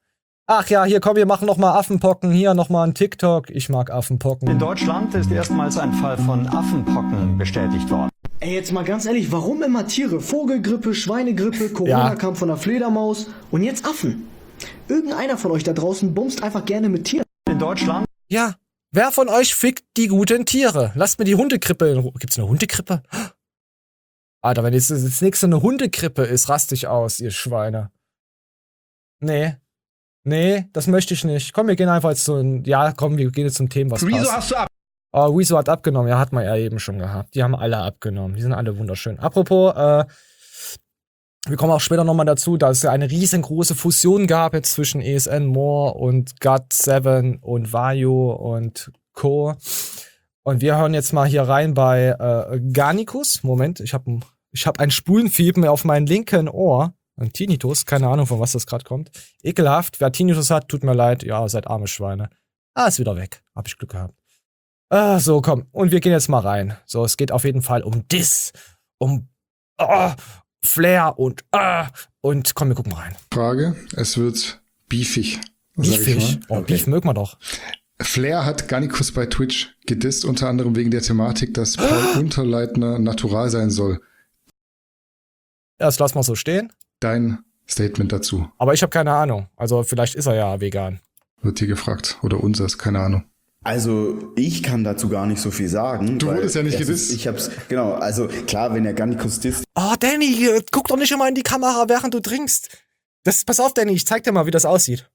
Ach ja, hier komm, wir machen noch mal Affenpocken. Hier noch mal ein TikTok. Ich mag Affenpocken. In Deutschland ist erstmals ein Fall von Affenpocken bestätigt worden. Ey, jetzt mal ganz ehrlich, warum immer Tiere? Vogelgrippe, Schweinegrippe, Corona Ja. kam von der Fledermaus und jetzt Affen. Irgendeiner von euch da draußen bumst einfach gerne mit Tieren. In Deutschland? Ja. Wer von euch fickt die guten Tiere? Lasst mir die Hundegrippe in Ruhe. Gibt's eine Hundegrippe? Alter, wenn jetzt das nächste eine Hundegrippe ist, raste ich aus, ihr Schweine. Nee. Nee, das möchte ich nicht. Komm, wir gehen einfach jetzt so ein. Ja, komm, wir gehen jetzt zum Thema, was Rezo passt. hast du ab. Oh, Rezo hat abgenommen. Ja, hat man ja eben schon gehabt. Die haben alle abgenommen. Die sind alle wunderschön. Apropos, äh, wir kommen auch später nochmal dazu, dass es ja eine riesengroße Fusion gab jetzt zwischen E S N More und God seven und Vario und Co. Und wir hören jetzt mal hier rein bei äh, Garnicus. Moment, ich habe ich hab ein Spulenfiepen auf meinem linken Ohr. Ein Tinnitus, keine Ahnung, von was das gerade kommt. Ekelhaft. Wer Tinnitus hat, tut mir leid. Ja, seid arme Schweine. Ah, ist wieder weg. Hab ich Glück gehabt. Ah, so, komm. Und wir gehen jetzt mal rein. So, es geht auf jeden Fall um Diss, um ah, Flair und ah, und komm, wir gucken mal rein. Frage, es wird beefig. sag ich Beefig? mal. Oh, Beef mögen wir doch. Flair hat Garnicus bei Twitch gedisst, unter anderem wegen der Thematik, dass Paul Unterleitner natural sein soll. Erst lass mal so stehen. Dein Statement dazu. Aber ich habe keine Ahnung. Also vielleicht ist er ja vegan. Wird hier gefragt. Oder unseres, keine Ahnung. Also ich kann dazu gar nicht so viel sagen. Du wurdest ja nicht gedisst. Ich hab's, genau, also klar, wenn er Garnicus disst. Oh, Danny, guck doch nicht immer in die Kamera, während du trinkst. Das, pass auf, Danny, ich zeig dir mal, wie das aussieht.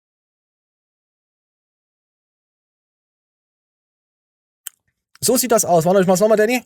So sieht das aus. Warte, ich mach's nochmal, Danny.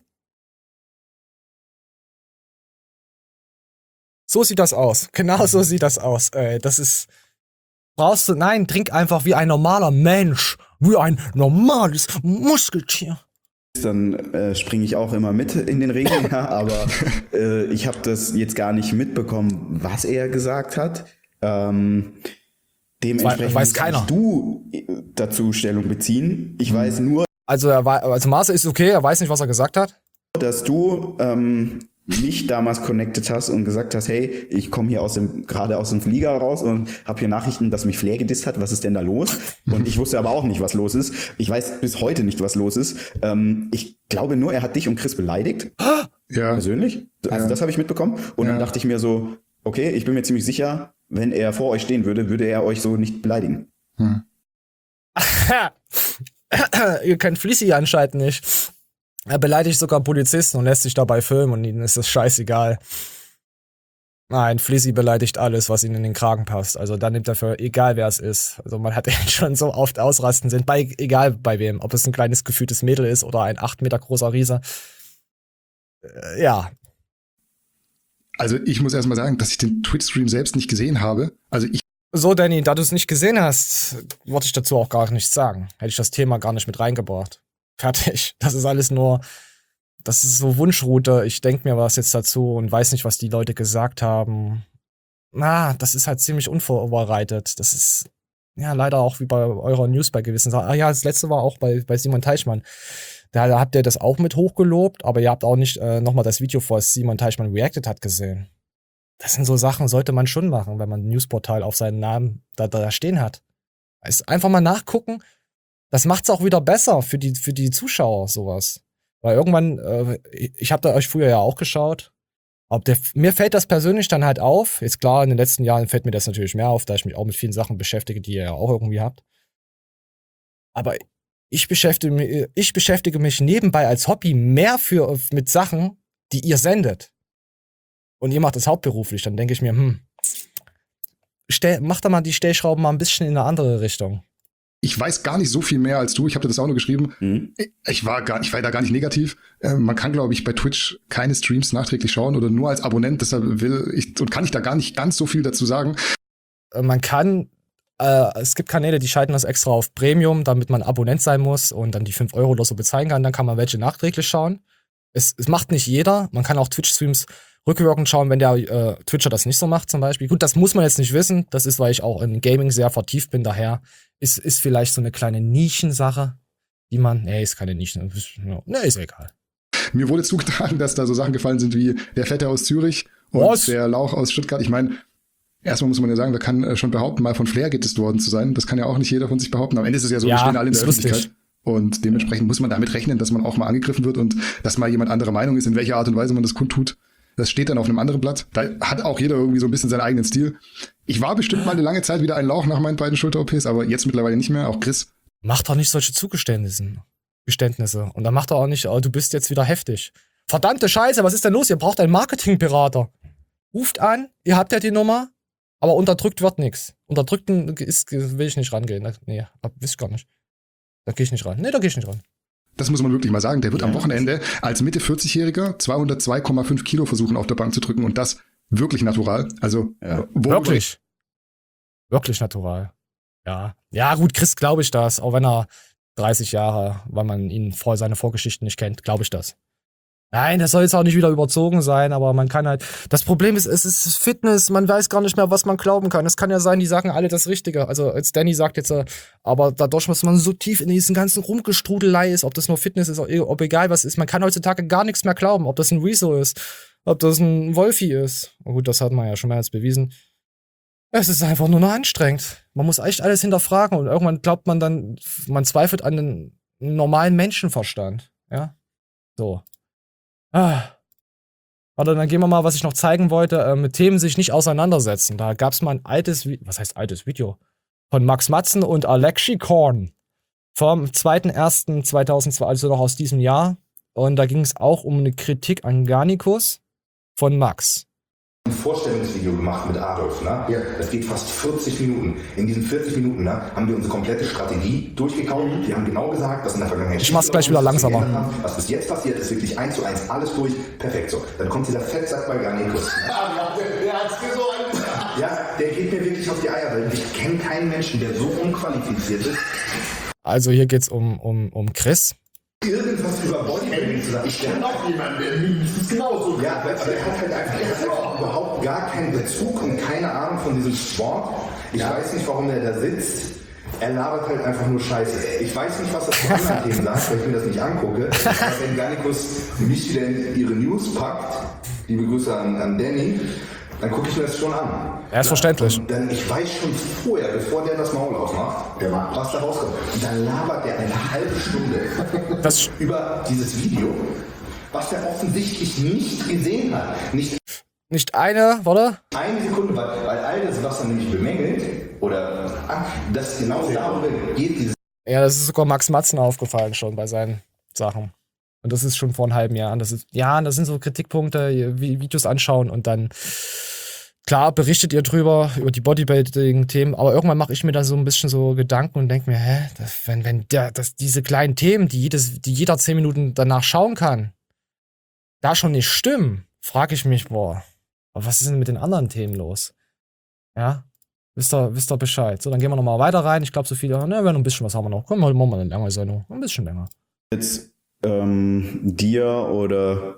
So sieht das aus. Genau so sieht das aus. Ey, das ist. Brauchst du. Nein, trink einfach wie ein normaler Mensch. Wie ein normales Muskeltier. Dann äh, springe ich auch immer mit in den Ring, ja, aber äh, ich habe das jetzt gar nicht mitbekommen, was er gesagt hat. Ähm, dementsprechend weiß keiner. kannst du dazu Stellung beziehen. Ich weiß nur, Also, er war, also Marcel ist okay, er weiß nicht, was er gesagt hat. dass du ähm, mich damals connected hast und gesagt hast, hey, ich komme hier aus dem gerade aus dem Flieger raus und habe hier Nachrichten, dass mich Flair gedisst hat. Was ist denn da los? Und ich wusste aber auch nicht, was los ist. Ich weiß bis heute nicht, was los ist. Ähm, ich glaube nur, er hat dich und Chris beleidigt. Ja. Persönlich. Also Ja. das habe ich mitbekommen. Und Ja. dann dachte ich mir so, okay, ich bin mir ziemlich sicher, wenn er vor euch stehen würde, würde er euch so nicht beleidigen. Hm. Ihr kennt Flissi anscheinend nicht. Er beleidigt sogar Polizisten und lässt sich dabei filmen und ihnen ist das scheißegal. Nein, Flissi beleidigt alles, was ihm in den Kragen passt. Also da nimmt er für egal wer es ist. Also man hat ihn schon so oft ausrasten sehen, bei, egal bei wem. Ob es ein kleines gefühltes Mädel ist oder ein acht Meter großer Riese. Äh, ja. Also ich muss erstmal sagen, dass ich den Twitch-Stream selbst nicht gesehen habe. Also ich So, Danny, da du es nicht gesehen hast, wollte ich dazu auch gar nichts sagen. Hätte ich das Thema gar nicht mit reingebracht. Fertig. Das ist alles nur, das ist so Wunschroute. Ich denke mir was jetzt dazu und weiß nicht, was die Leute gesagt haben. Na, das ist halt ziemlich unvorbereitet. Das ist, ja, leider auch wie bei eurer News bei gewissen Sachen. Ah ja, das letzte war auch bei, bei Simon Teichmann. Da, da habt ihr das auch mit hochgelobt, aber ihr habt auch nicht äh, nochmal das Video, vor das Simon Teichmann reacted hat, gesehen. Das sind so Sachen, sollte man schon machen, wenn man ein Newsportal auf seinen Namen da, da stehen hat. Ist einfach mal nachgucken. Das macht's auch wieder besser für die, für die Zuschauer, sowas. Weil irgendwann, äh, ich habe da euch früher ja auch geschaut. Ob der, mir fällt das persönlich dann halt auf. Jetzt klar, in den letzten Jahren fällt mir das natürlich mehr auf, da ich mich auch mit vielen Sachen beschäftige, die ihr ja auch irgendwie habt. Aber ich beschäftige mich, ich beschäftige mich nebenbei als Hobby mehr für, mit Sachen, die ihr sendet. Und ihr macht das hauptberuflich, dann denke ich mir, hm, stell, mach da mal die Stellschrauben mal ein bisschen in eine andere Richtung. Ich weiß gar nicht so viel mehr als du. Ich habe dir das auch nur geschrieben. Mhm. Ich war gar, ich war da gar nicht negativ. Äh, man kann, glaube ich, bei Twitch keine Streams nachträglich schauen oder nur als Abonnent. Deshalb will ich und kann ich da gar nicht ganz so viel dazu sagen. Man kann, äh, es gibt Kanäle, die schalten das extra auf Premium, damit man Abonnent sein muss und dann die fünf Euro oder so bezahlen kann. Dann kann man welche nachträglich schauen. Es, es macht nicht jeder. Man kann auch Twitch-Streams rückwirkend schauen, wenn der äh, Twitcher das nicht so macht zum Beispiel. Gut, das muss man jetzt nicht wissen. Das ist, weil ich auch in Gaming sehr vertieft bin. Daher ist, ist vielleicht so eine kleine Nischensache, die man, nee, ist keine Nischen, ne, ist egal. Mir wurde zugetragen, dass da so Sachen gefallen sind wie der Fette aus Zürich und Was? der Lauch aus Stuttgart. Ich meine, erstmal muss man ja sagen, wer kann äh, schon behaupten, mal von Flair gedisst worden zu sein. Das kann ja auch nicht jeder von sich behaupten. Am Ende ist es ja so, Ja, wir stehen alle in der ist lustig. Öffentlichkeit. Und dementsprechend muss man damit rechnen, dass man auch mal angegriffen wird und dass mal jemand anderer Meinung ist, in welcher Art und Weise man das kundtut. Das steht dann auf einem anderen Blatt. Da hat auch jeder irgendwie so ein bisschen seinen eigenen Stil. Ich war bestimmt mal eine lange Zeit wieder ein Lauch nach meinen beiden Schulter-O Ps, aber jetzt mittlerweile nicht mehr. Auch Chris. Macht doch nicht solche Zugeständnisse. Geständnisse. Und dann macht er auch nicht, oh, du bist jetzt wieder heftig. Verdammte Scheiße, was ist denn los? Ihr braucht einen Marketingberater. Ruft an, ihr habt ja die Nummer, aber unterdrückt wird nichts. Unterdrückten ist, will ich nicht rangehen. Nee, weiß ich gar nicht. Da gehe ich nicht ran. Nee, da gehe ich nicht ran. Das muss man wirklich mal sagen. Der wird ja am Wochenende als Mitte vierzig-Jähriger zweihundertzwei Komma fünf Kilo versuchen auf der Bank zu drücken und das wirklich natural. Also ja. Wirklich. Wirklich natural. Ja. Ja, gut, Chris glaube ich das. Auch wenn er dreißig Jahre, weil man ihn vor seine Vorgeschichten nicht kennt, glaube ich das. Nein, das soll jetzt auch nicht wieder überzogen sein, aber man kann halt. Das Problem ist, es ist Fitness, man weiß gar nicht mehr, was man glauben kann. Es kann ja sein, die sagen alle das Richtige. Also, als Danny sagt jetzt, aber dadurch, dass man so tief in diesen ganzen Rumgestrudelei ist, ob das nur Fitness ist, ob egal was ist, man kann heutzutage gar nichts mehr glauben, ob das ein Rezo ist, ob das ein Wolfi ist. Oh gut, das hat man ja schon mehrmals bewiesen. Es ist einfach nur noch anstrengend. Man muss echt alles hinterfragen und irgendwann glaubt man dann, man zweifelt an den normalen Menschenverstand. Ja, so. Ah. Warte, dann gehen wir mal, was ich noch zeigen wollte, äh, mit Themen sich nicht auseinandersetzen. Da gab es mal ein altes, Vi- was heißt altes Video? Von Max Matzen und Alexi Korn vom zweiten ersten zweitausendzwei, also noch aus diesem Jahr. Und da ging es auch um eine Kritik an Garnicus von Max. Ein Vorstellungsvideo gemacht mit Adolf, ne? Ja. Das geht fast vierzig Minuten. In diesen vierzig Minuten, ne, haben wir unsere komplette Strategie durchgekaut. Wir haben genau gesagt, was in der Vergangenheit Ich mach's gleich wieder langsamer. haben. Was bis jetzt passiert, ist wirklich eins zu eins alles durch. Perfekt so. Dann kommt dieser Fettsack bei Garnicus. Der hat's dir so angesagt. Ja, der geht mir wirklich auf die Eier, weil ich kenne keinen Menschen, der so unqualifiziert ist. Also hier geht's um, um, um Chris. Irgendwas über Bodybuilding zu sagen. Ich kenne auch jemanden, der mindestens genauso. Ja, aber er hat halt einfach, er hat auch überhaupt gar keinen Bezug und keine Ahnung von diesem Sport. Ich ja. weiß nicht, warum er da sitzt. Er labert halt einfach nur Scheiße. Ich weiß nicht, was das für andere Themen sagt, weil ich mir das nicht angucke. Aber wenn Garnicus mich wieder in ihre News packt, liebe Grüße an, an Danny, dann gucke ich mir das schon an. Er ist verständlich. Und dann, ich weiß schon vorher, bevor der das Maul aufmacht, der was da rauskommt. Und dann labert der eine halbe Stunde das über dieses Video, was der offensichtlich nicht gesehen hat. Nicht, nicht eine, warte? Eine Sekunde, weil, weil all das, was er nämlich bemängelt, oder ah, das genau darüber geht, dieses. Ja, das ist sogar Max Matzen aufgefallen schon bei seinen Sachen. Und das ist schon vor einem halben Jahr. Das ist, ja, das sind so Kritikpunkte, Videos anschauen und dann, klar, berichtet ihr drüber, über die Bodybuilding-Themen, aber irgendwann mache ich mir dann so ein bisschen so Gedanken und denke mir, hä, das, wenn, wenn der, das, diese kleinen Themen, die, jedes, die jeder zehn Minuten danach schauen kann, da schon nicht stimmen, frage ich mich, boah, aber was ist denn mit den anderen Themen los? Ja, wisst ihr, wisst ihr Bescheid. So, dann gehen wir nochmal weiter rein. Ich glaube, so viele, ne, wir haben noch ein bisschen, was haben wir noch? Komm, heute machen wir eine lange Sendung, ein bisschen länger. Jetzt ähm, dir oder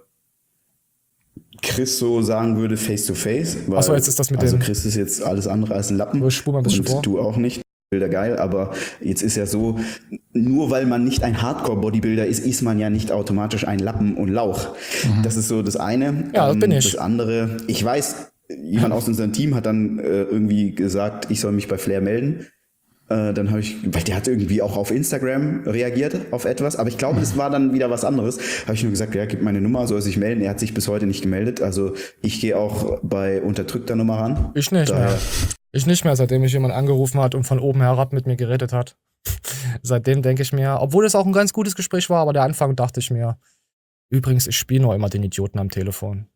Chris so sagen würde, face to face. Weil, Achso, jetzt ist das mit also dem. Chris ist jetzt alles andere als ein Lappen. Ich spur mal ein bisschen und vor. du auch nicht. Bilder geil, aber jetzt ist ja so, nur weil man nicht ein Hardcore-Bodybuilder ist, ist man ja nicht automatisch ein Lappen und Lauch. Mhm. Das ist so das eine. Ja, das bin ich. Das andere, ich weiß, jemand aus unserem Team hat dann äh, irgendwie gesagt, ich soll mich bei Flair melden. Äh, dann habe ich, weil der hat irgendwie auch auf Instagram reagiert auf etwas, aber ich glaube, das war dann wieder was anderes. Habe ich nur gesagt, ja, gib meine Nummer, soll sich melden. Er hat sich bis heute nicht gemeldet. Also ich gehe auch bei unterdrückter Nummer ran. Ich nicht Daher, mehr. Ich nicht mehr, seitdem mich jemand angerufen hat und von oben herab mit mir geredet hat. Seitdem denke ich mir, obwohl es auch ein ganz gutes Gespräch war, aber der Anfang dachte ich mir, übrigens, ich spiele nur immer den Idioten am Telefon.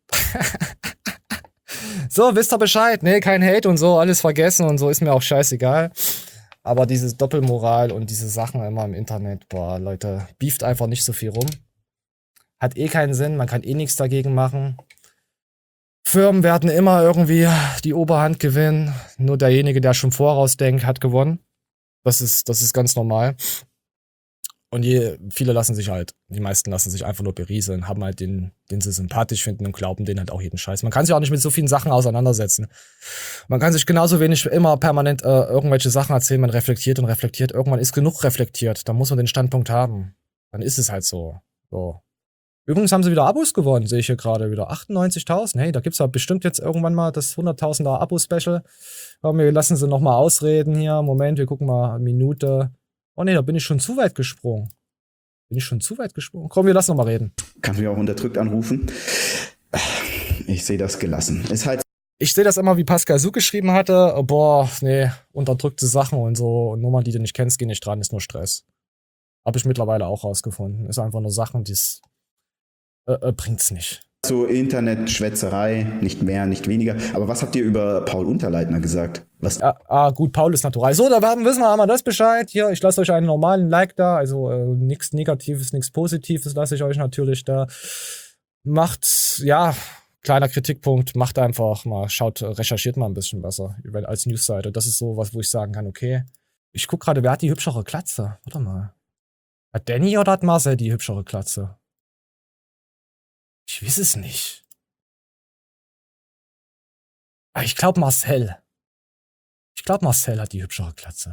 So, wisst ihr Bescheid? Nee, kein Hate und so, alles vergessen und so, ist mir auch scheißegal. Aber diese Doppelmoral und diese Sachen immer im Internet, boah, Leute, beeft einfach nicht so viel rum. Hat eh keinen Sinn, man kann eh nichts dagegen machen. Firmen werden immer irgendwie die Oberhand gewinnen. Nur derjenige, der schon vorausdenkt, hat gewonnen. Das ist, das ist ganz normal. Und je, viele lassen sich halt, die meisten lassen sich einfach nur berieseln, haben halt den, den sie sympathisch finden und glauben denen halt auch jeden Scheiß. Man kann sich auch nicht mit so vielen Sachen auseinandersetzen. Man kann sich genauso wenig immer permanent äh, irgendwelche Sachen erzählen, man reflektiert und reflektiert. Irgendwann ist genug reflektiert, dann muss man den Standpunkt haben. Dann ist es halt so. So. Übrigens haben sie wieder Abos gewonnen, sehe ich hier gerade wieder. achtundneunzigtausend. Hey, da gibt's ja bestimmt jetzt irgendwann mal das hunderttausender Abo-Special. Aber wir lassen sie nochmal ausreden hier. Moment, wir gucken mal. Minute. Oh nee, da bin ich schon zu weit gesprungen. Bin ich schon zu weit gesprungen? Komm, wir lassen nochmal reden. Kannst du mich auch unterdrückt anrufen? Ich sehe das gelassen. Ist halt. Ich sehe das immer, wie Pascal Su geschrieben hatte. Boah, nee, unterdrückte Sachen und so. Nummern, die du nicht kennst, gehen nicht dran, ist nur Stress. Habe ich mittlerweile auch rausgefunden. Ist einfach nur Sachen, die es äh, äh, bringt's nicht. So Internet-Schwätzerei, nicht mehr, nicht weniger. Aber was habt ihr über Paul Unterleitner gesagt? Was? Ja, ah, gut, Paul ist natural. So, da wissen wir einmal das Bescheid. Hier, ich lasse euch einen normalen Like da. Also äh, nichts Negatives, nichts Positives lasse ich euch natürlich da. Macht, ja, kleiner Kritikpunkt, macht einfach mal, schaut, recherchiert mal ein bisschen besser als Newsseite. Das ist so was, wo ich sagen kann, okay. Ich guck gerade, wer hat die hübschere Glatze? Warte mal. Hat Danny oder hat Marcel die hübschere Glatze? Ich weiß es nicht. Aber ich glaube Marcel. Ich glaube Marcel hat die hübschere Glatze.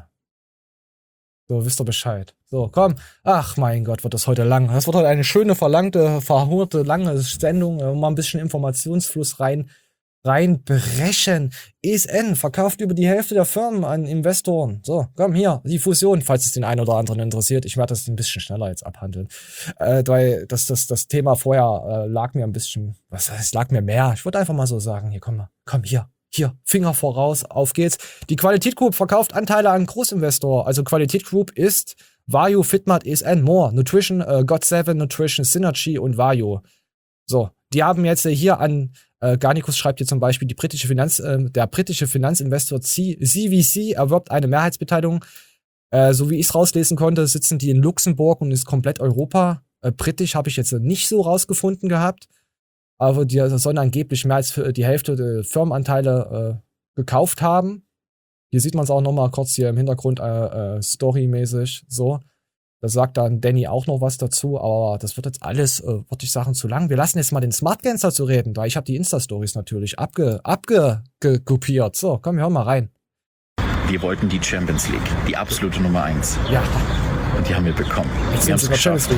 So, wisst ihr Bescheid. So, komm. Ach mein Gott, wird das heute lang. Das wird heute eine schöne, verlangte, verhurte, lange Sendung. Äh, mal ein bisschen Informationsfluss rein, reinbrechen. E S N verkauft über die Hälfte der Firmen an Investoren. So, komm hier, die Fusion, falls es den einen oder anderen interessiert. Ich werde das ein bisschen schneller jetzt abhandeln. Äh, weil das, das, das Thema vorher äh, lag mir ein bisschen, was heißt, lag mir mehr. Ich würde einfach mal so sagen, hier, komm mal, komm hier. Hier, Finger voraus, auf geht's. Die Qualität Group verkauft Anteile an Großinvestor. Also Qualität Group ist Vario, Fitmart, E S N, More, Nutrition, äh, got seven, Nutrition, Synergy und Vario. So, die haben jetzt äh, hier an, äh, Garnicus schreibt hier zum Beispiel, die britische Finanz, äh, der britische Finanzinvestor C V C erwirbt eine Mehrheitsbeteiligung. Äh, so wie ich es rauslesen konnte, sitzen die in Luxemburg und ist komplett Europa. Äh, britisch habe ich jetzt nicht so rausgefunden gehabt. Aber die sollen angeblich mehr als die Hälfte der Firmenanteile äh, gekauft haben. Hier sieht man es auch nochmal kurz hier im Hintergrund äh, äh, storymäßig. So, da sagt dann Danny auch noch was dazu, aber das wird jetzt alles, äh, würde ich sagen, zu lang. Wir lassen jetzt mal den Smartgans dazu reden, da ich habe die Insta-Stories natürlich abge, abge, ge, kopiert. So, komm, wir hören mal rein. Wir wollten die Champions League, die absolute Nummer eins. Ja. Und die haben wir bekommen. Jetzt wir haben es geschafft.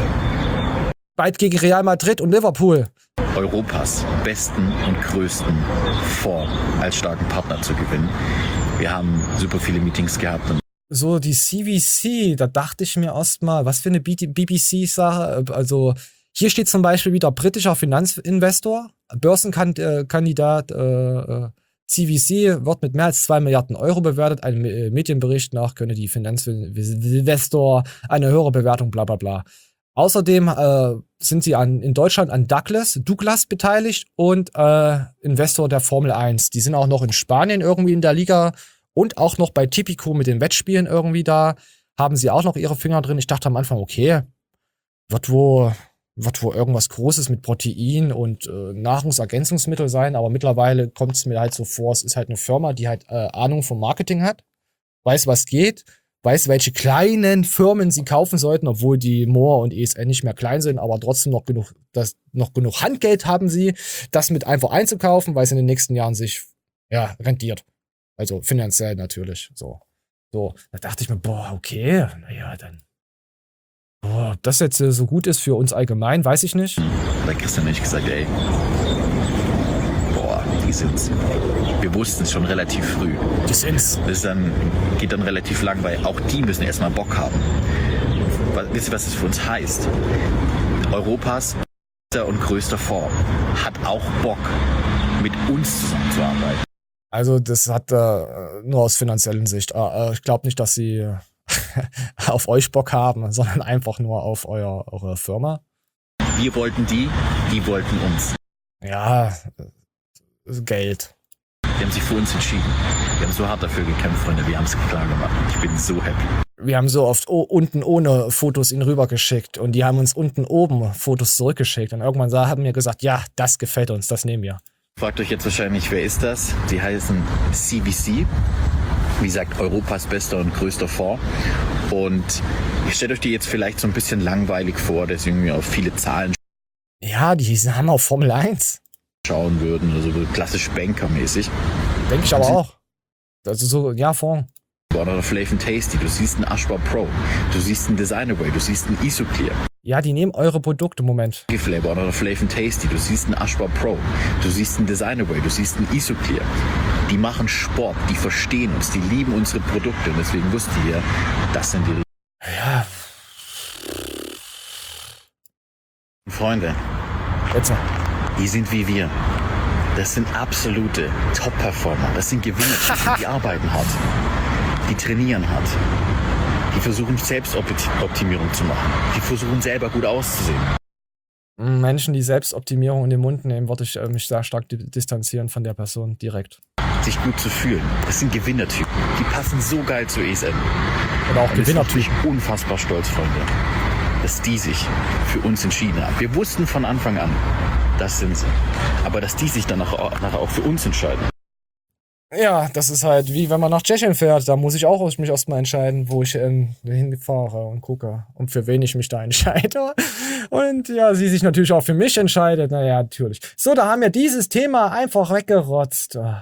Bald gegen Real Madrid und Liverpool. Europas besten und größten Fonds als starken Partner zu gewinnen. Wir haben super viele Meetings gehabt. Und so, die C V C, da dachte ich mir erstmal, was für eine B B C-Sache. Also, hier steht zum Beispiel wieder britischer Finanzinvestor, Börsenkandidat, äh, C V C wird mit mehr als zwei Milliarden Euro bewertet. Einem Medienbericht nach könne die Finanzinvestor eine höhere Bewertung, bla bla bla. Außerdem äh, sind sie an, in Deutschland an Douglas, Douglas beteiligt und äh, Investor der Formel eins. Die sind auch noch in Spanien irgendwie in der Liga und auch noch bei Tipico mit den Wettspielen irgendwie da. Haben sie auch noch ihre Finger drin. Ich dachte am Anfang, okay, wird wohl, wird wohl irgendwas Großes mit Protein und äh, Nahrungsergänzungsmittel sein. Aber mittlerweile kommt es mir halt so vor, es ist halt eine Firma, die halt äh, Ahnung vom Marketing hat, weiß, was geht. Weiß, welche kleinen Firmen sie kaufen sollten, obwohl die More und E S N nicht mehr klein sind, aber trotzdem noch genug, das, noch genug Handgeld haben sie, das mit einfach einzukaufen, weil es in den nächsten Jahren sich, ja, rentiert. Also finanziell natürlich, so. So, da dachte ich mir, boah, okay, naja, dann. Boah, ob das jetzt so gut ist für uns allgemein, weiß ich nicht. Bei Christian habe ich gesagt, ey, boah, die sind's. Wir wussten es schon relativ früh. Die sind's. Das ist dann, geht dann relativ lang, weil auch die müssen erstmal Bock haben. Wisst ihr, was das für uns heißt? Europas und größter Fonds hat auch Bock, mit uns zusammenzuarbeiten. Also das hat äh, nur aus finanziellen Sicht. Äh, ich glaube nicht, dass sie auf euch Bock haben, sondern einfach nur auf euer, eure Firma. Wir wollten die, die wollten uns. Ja, Geld. Die haben sich für uns entschieden. Wir haben so hart dafür gekämpft, Freunde. Wir haben es klar gemacht. Ich bin so happy. Wir haben so oft oh, unten ohne Fotos ihnen rübergeschickt und die haben uns unten oben Fotos zurückgeschickt. Und irgendwann haben wir gesagt, ja, das gefällt uns, das nehmen wir. Fragt euch jetzt wahrscheinlich, wer ist das? Die heißen C V C. Wie gesagt, Europas bester und größter Fonds. Und ich stelle euch die jetzt vielleicht so ein bisschen langweilig vor, deswegen wir auf viele Zahlen. Ja, die haben auch Formel eins. Schauen würden, also so klassisch Banker-mäßig. Denke ich aber auch. Also so, ja, Fonds. Oder Flav and Tasty, du siehst einen Ashbar Pro, du siehst einen Designerway, du siehst einen Isoclear. Ja, die nehmen eure Produkte, Moment. Flavor oder Flav and Tasty, du siehst einen Ashbar Pro, du siehst einen Designerway, du siehst einen Isoclear. Die machen Sport, die verstehen uns, die lieben unsere Produkte und deswegen wussten wir, das sind die Ja. Freunde. Jetzt. Die sind wie wir. Das sind absolute Top-Performer. Das sind Gewinner, die arbeiten hart. Die trainieren hart. Die versuchen Selbstoptimierung zu machen. Die versuchen selber gut auszusehen. Menschen, die Selbstoptimierung in den Mund nehmen, würde ich äh, mich sehr stark di- distanzieren von der Person direkt. Sich gut zu fühlen. Das sind Gewinnertypen. Die passen so geil zu E S N. Oder auch Und das macht Gewinnertypen. mich unfassbar stolz, Freunde, dass die sich für uns entschieden haben. Wir wussten von Anfang an, das sind sie. Aber dass die sich dann auch, nachher auch für uns entscheiden. Ja, das ist halt wie wenn man nach Tschechien fährt. Da muss ich auch mich erstmal entscheiden, wo ich ähm, hinfahre und gucke und für wen ich mich da entscheide. Und ja, sie sich natürlich auch für mich entscheidet. Naja, natürlich. So, da haben wir dieses Thema einfach weggerotzt. Ah.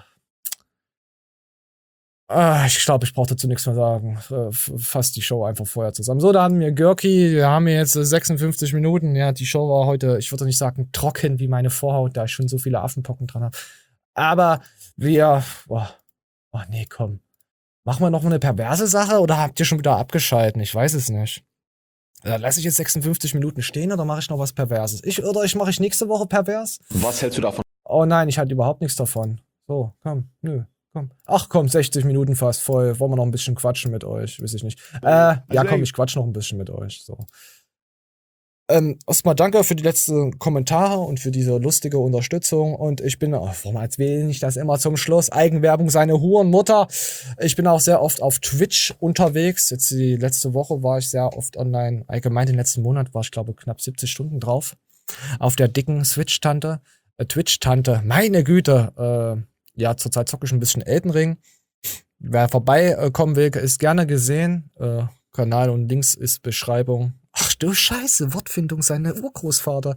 Ah, ich glaube, ich brauche dazu nichts mehr sagen. Äh, Fasst die Show einfach vorher zusammen. So, da haben wir Görki, wir haben jetzt äh, sechsundfünfzig Minuten. Ja, die Show war heute, ich würde nicht sagen trocken wie meine Vorhaut, da ich schon so viele Affenpocken dran habe. Aber wir, boah, oh nee, komm. Machen wir noch mal eine perverse Sache oder habt ihr schon wieder abgeschalten? Ich weiß es nicht. Äh, Lass ich jetzt sechsundfünfzig Minuten stehen oder mache ich noch was Perverses? Ich, oder ich mache ich nächste Woche pervers? Was hältst du davon? Oh nein, ich hatte überhaupt nichts davon. So, komm, nö, komm. Ach komm, sechzig Minuten fast voll. Wollen wir noch ein bisschen quatschen mit euch? Weiß ich nicht. Äh, ja komm, ich quatsch noch ein bisschen mit euch. So. Ähm, erstmal danke für die letzten Kommentare und für diese lustige Unterstützung. Und ich bin, oh, warum erzähle ich das immer zum Schluss? Eigenwerbung, seine Hurenmutter. Ich bin auch sehr oft auf Twitch unterwegs. Jetzt die letzte Woche war ich sehr oft online. Allgemein den letzten Monat war ich, glaube knapp siebzig Stunden drauf. Auf der dicken Switch-Tante. Äh, Twitch-Tante. Meine Güte. Äh, ja, zurzeit zocke ich ein bisschen Elden Ring. Wer vorbeikommen will, ist gerne gesehen. Äh, Kanal und Links ist Beschreibung. Ach du Scheiße, Wortfindung, seine Urgroßvater.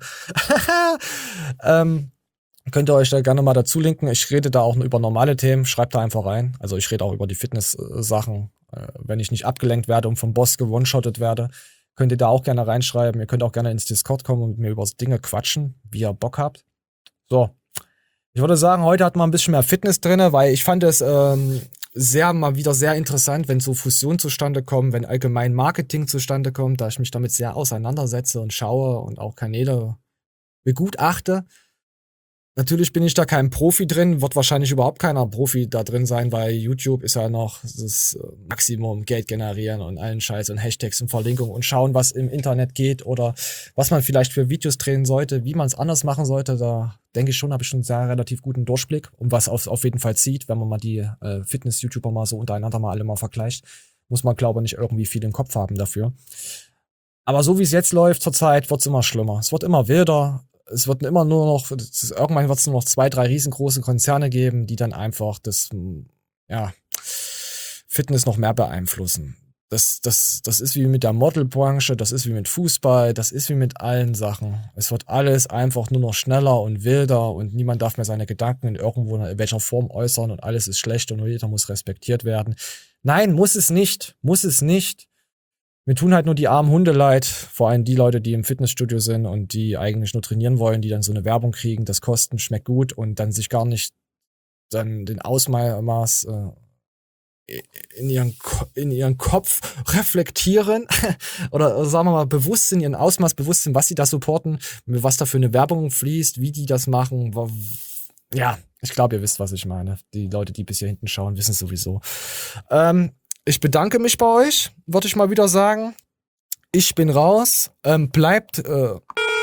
ähm, könnt ihr euch da gerne mal dazu linken. Ich rede da auch nur über normale Themen. Schreibt da einfach rein. Also ich rede auch über die Fitness-Sachen. Äh, wenn ich nicht abgelenkt werde und vom Boss gewone-shottet werde, könnt ihr da auch gerne reinschreiben. Ihr könnt auch gerne ins Discord kommen und mit mir über Dinge quatschen, wie ihr Bock habt. So. Ich würde sagen, heute hat man ein bisschen mehr Fitness drinne, weil ich fand es ähm, sehr mal wieder sehr interessant, wenn so Fusionen zustande kommen, wenn allgemein Marketing zustande kommt, da ich mich damit sehr auseinandersetze und schaue und auch Kanäle begutachte. Natürlich bin ich da kein Profi drin, wird wahrscheinlich überhaupt keiner Profi da drin sein, weil YouTube ist ja noch das Maximum Geld generieren und allen Scheiß und Hashtags und Verlinkungen und schauen, was im Internet geht oder was man vielleicht für Videos drehen sollte, wie man es anders machen sollte. Da denke ich schon, habe ich schon einen sehr relativ guten Durchblick und was auf, auf jeden Fall sieht, wenn man mal die äh, Fitness-YouTuber mal so untereinander mal alle mal vergleicht, muss man, glaube ich, nicht irgendwie viel im Kopf haben dafür. Aber so wie es jetzt läuft zurzeit, wird es immer schlimmer. Es wird immer wilder. Es wird immer nur noch, irgendwann wird es nur noch zwei, drei riesengroße Konzerne geben, die dann einfach das, ja, Fitness noch mehr beeinflussen. Das, das, das ist wie mit der Modelbranche, das ist wie mit Fußball, das ist wie mit allen Sachen. Es wird alles einfach nur noch schneller und wilder und niemand darf mehr seine Gedanken in irgendwo in welcher Form äußern und alles ist schlecht und jeder muss respektiert werden. Nein, muss es nicht, muss es nicht. Mir tun halt nur die armen Hunde leid, vor allem die Leute, die im Fitnessstudio sind und die eigentlich nur trainieren wollen, die dann so eine Werbung kriegen, das Kosten schmeckt gut und dann sich gar nicht dann den Ausmaß äh, in ihren in ihren Kopf reflektieren oder sagen wir mal bewusst sind, ihren Ausmaß bewusst sind, was sie da supporten, was da für eine Werbung fließt, wie die das machen. Ja, ich glaube, ihr wisst, was ich meine. Die Leute, die bis hier hinten schauen, wissen es sowieso. Ähm, Ich bedanke mich bei euch, würde ich mal wieder sagen. Ich bin raus. Ähm, bleibt äh,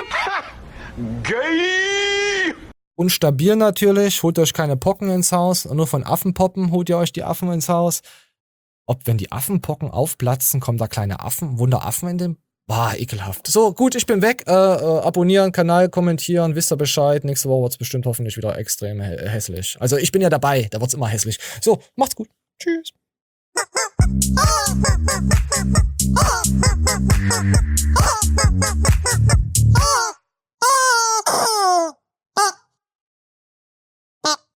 gay und stabil natürlich. Holt euch keine Pocken ins Haus. Nur von Affenpoppen holt ihr euch die Affen ins Haus. Ob, wenn die Affenpocken aufplatzen, kommen da kleine Affen, Wunderaffen in dem... Boah, ekelhaft. So, gut, ich bin weg. Äh, äh, abonnieren, Kanal, kommentieren, wisst ihr Bescheid. Nächste Woche wird's bestimmt hoffentlich wieder extrem hä- hässlich. Also ich bin ja dabei, da wird's immer hässlich. So, macht's gut. Tschüss. Oh,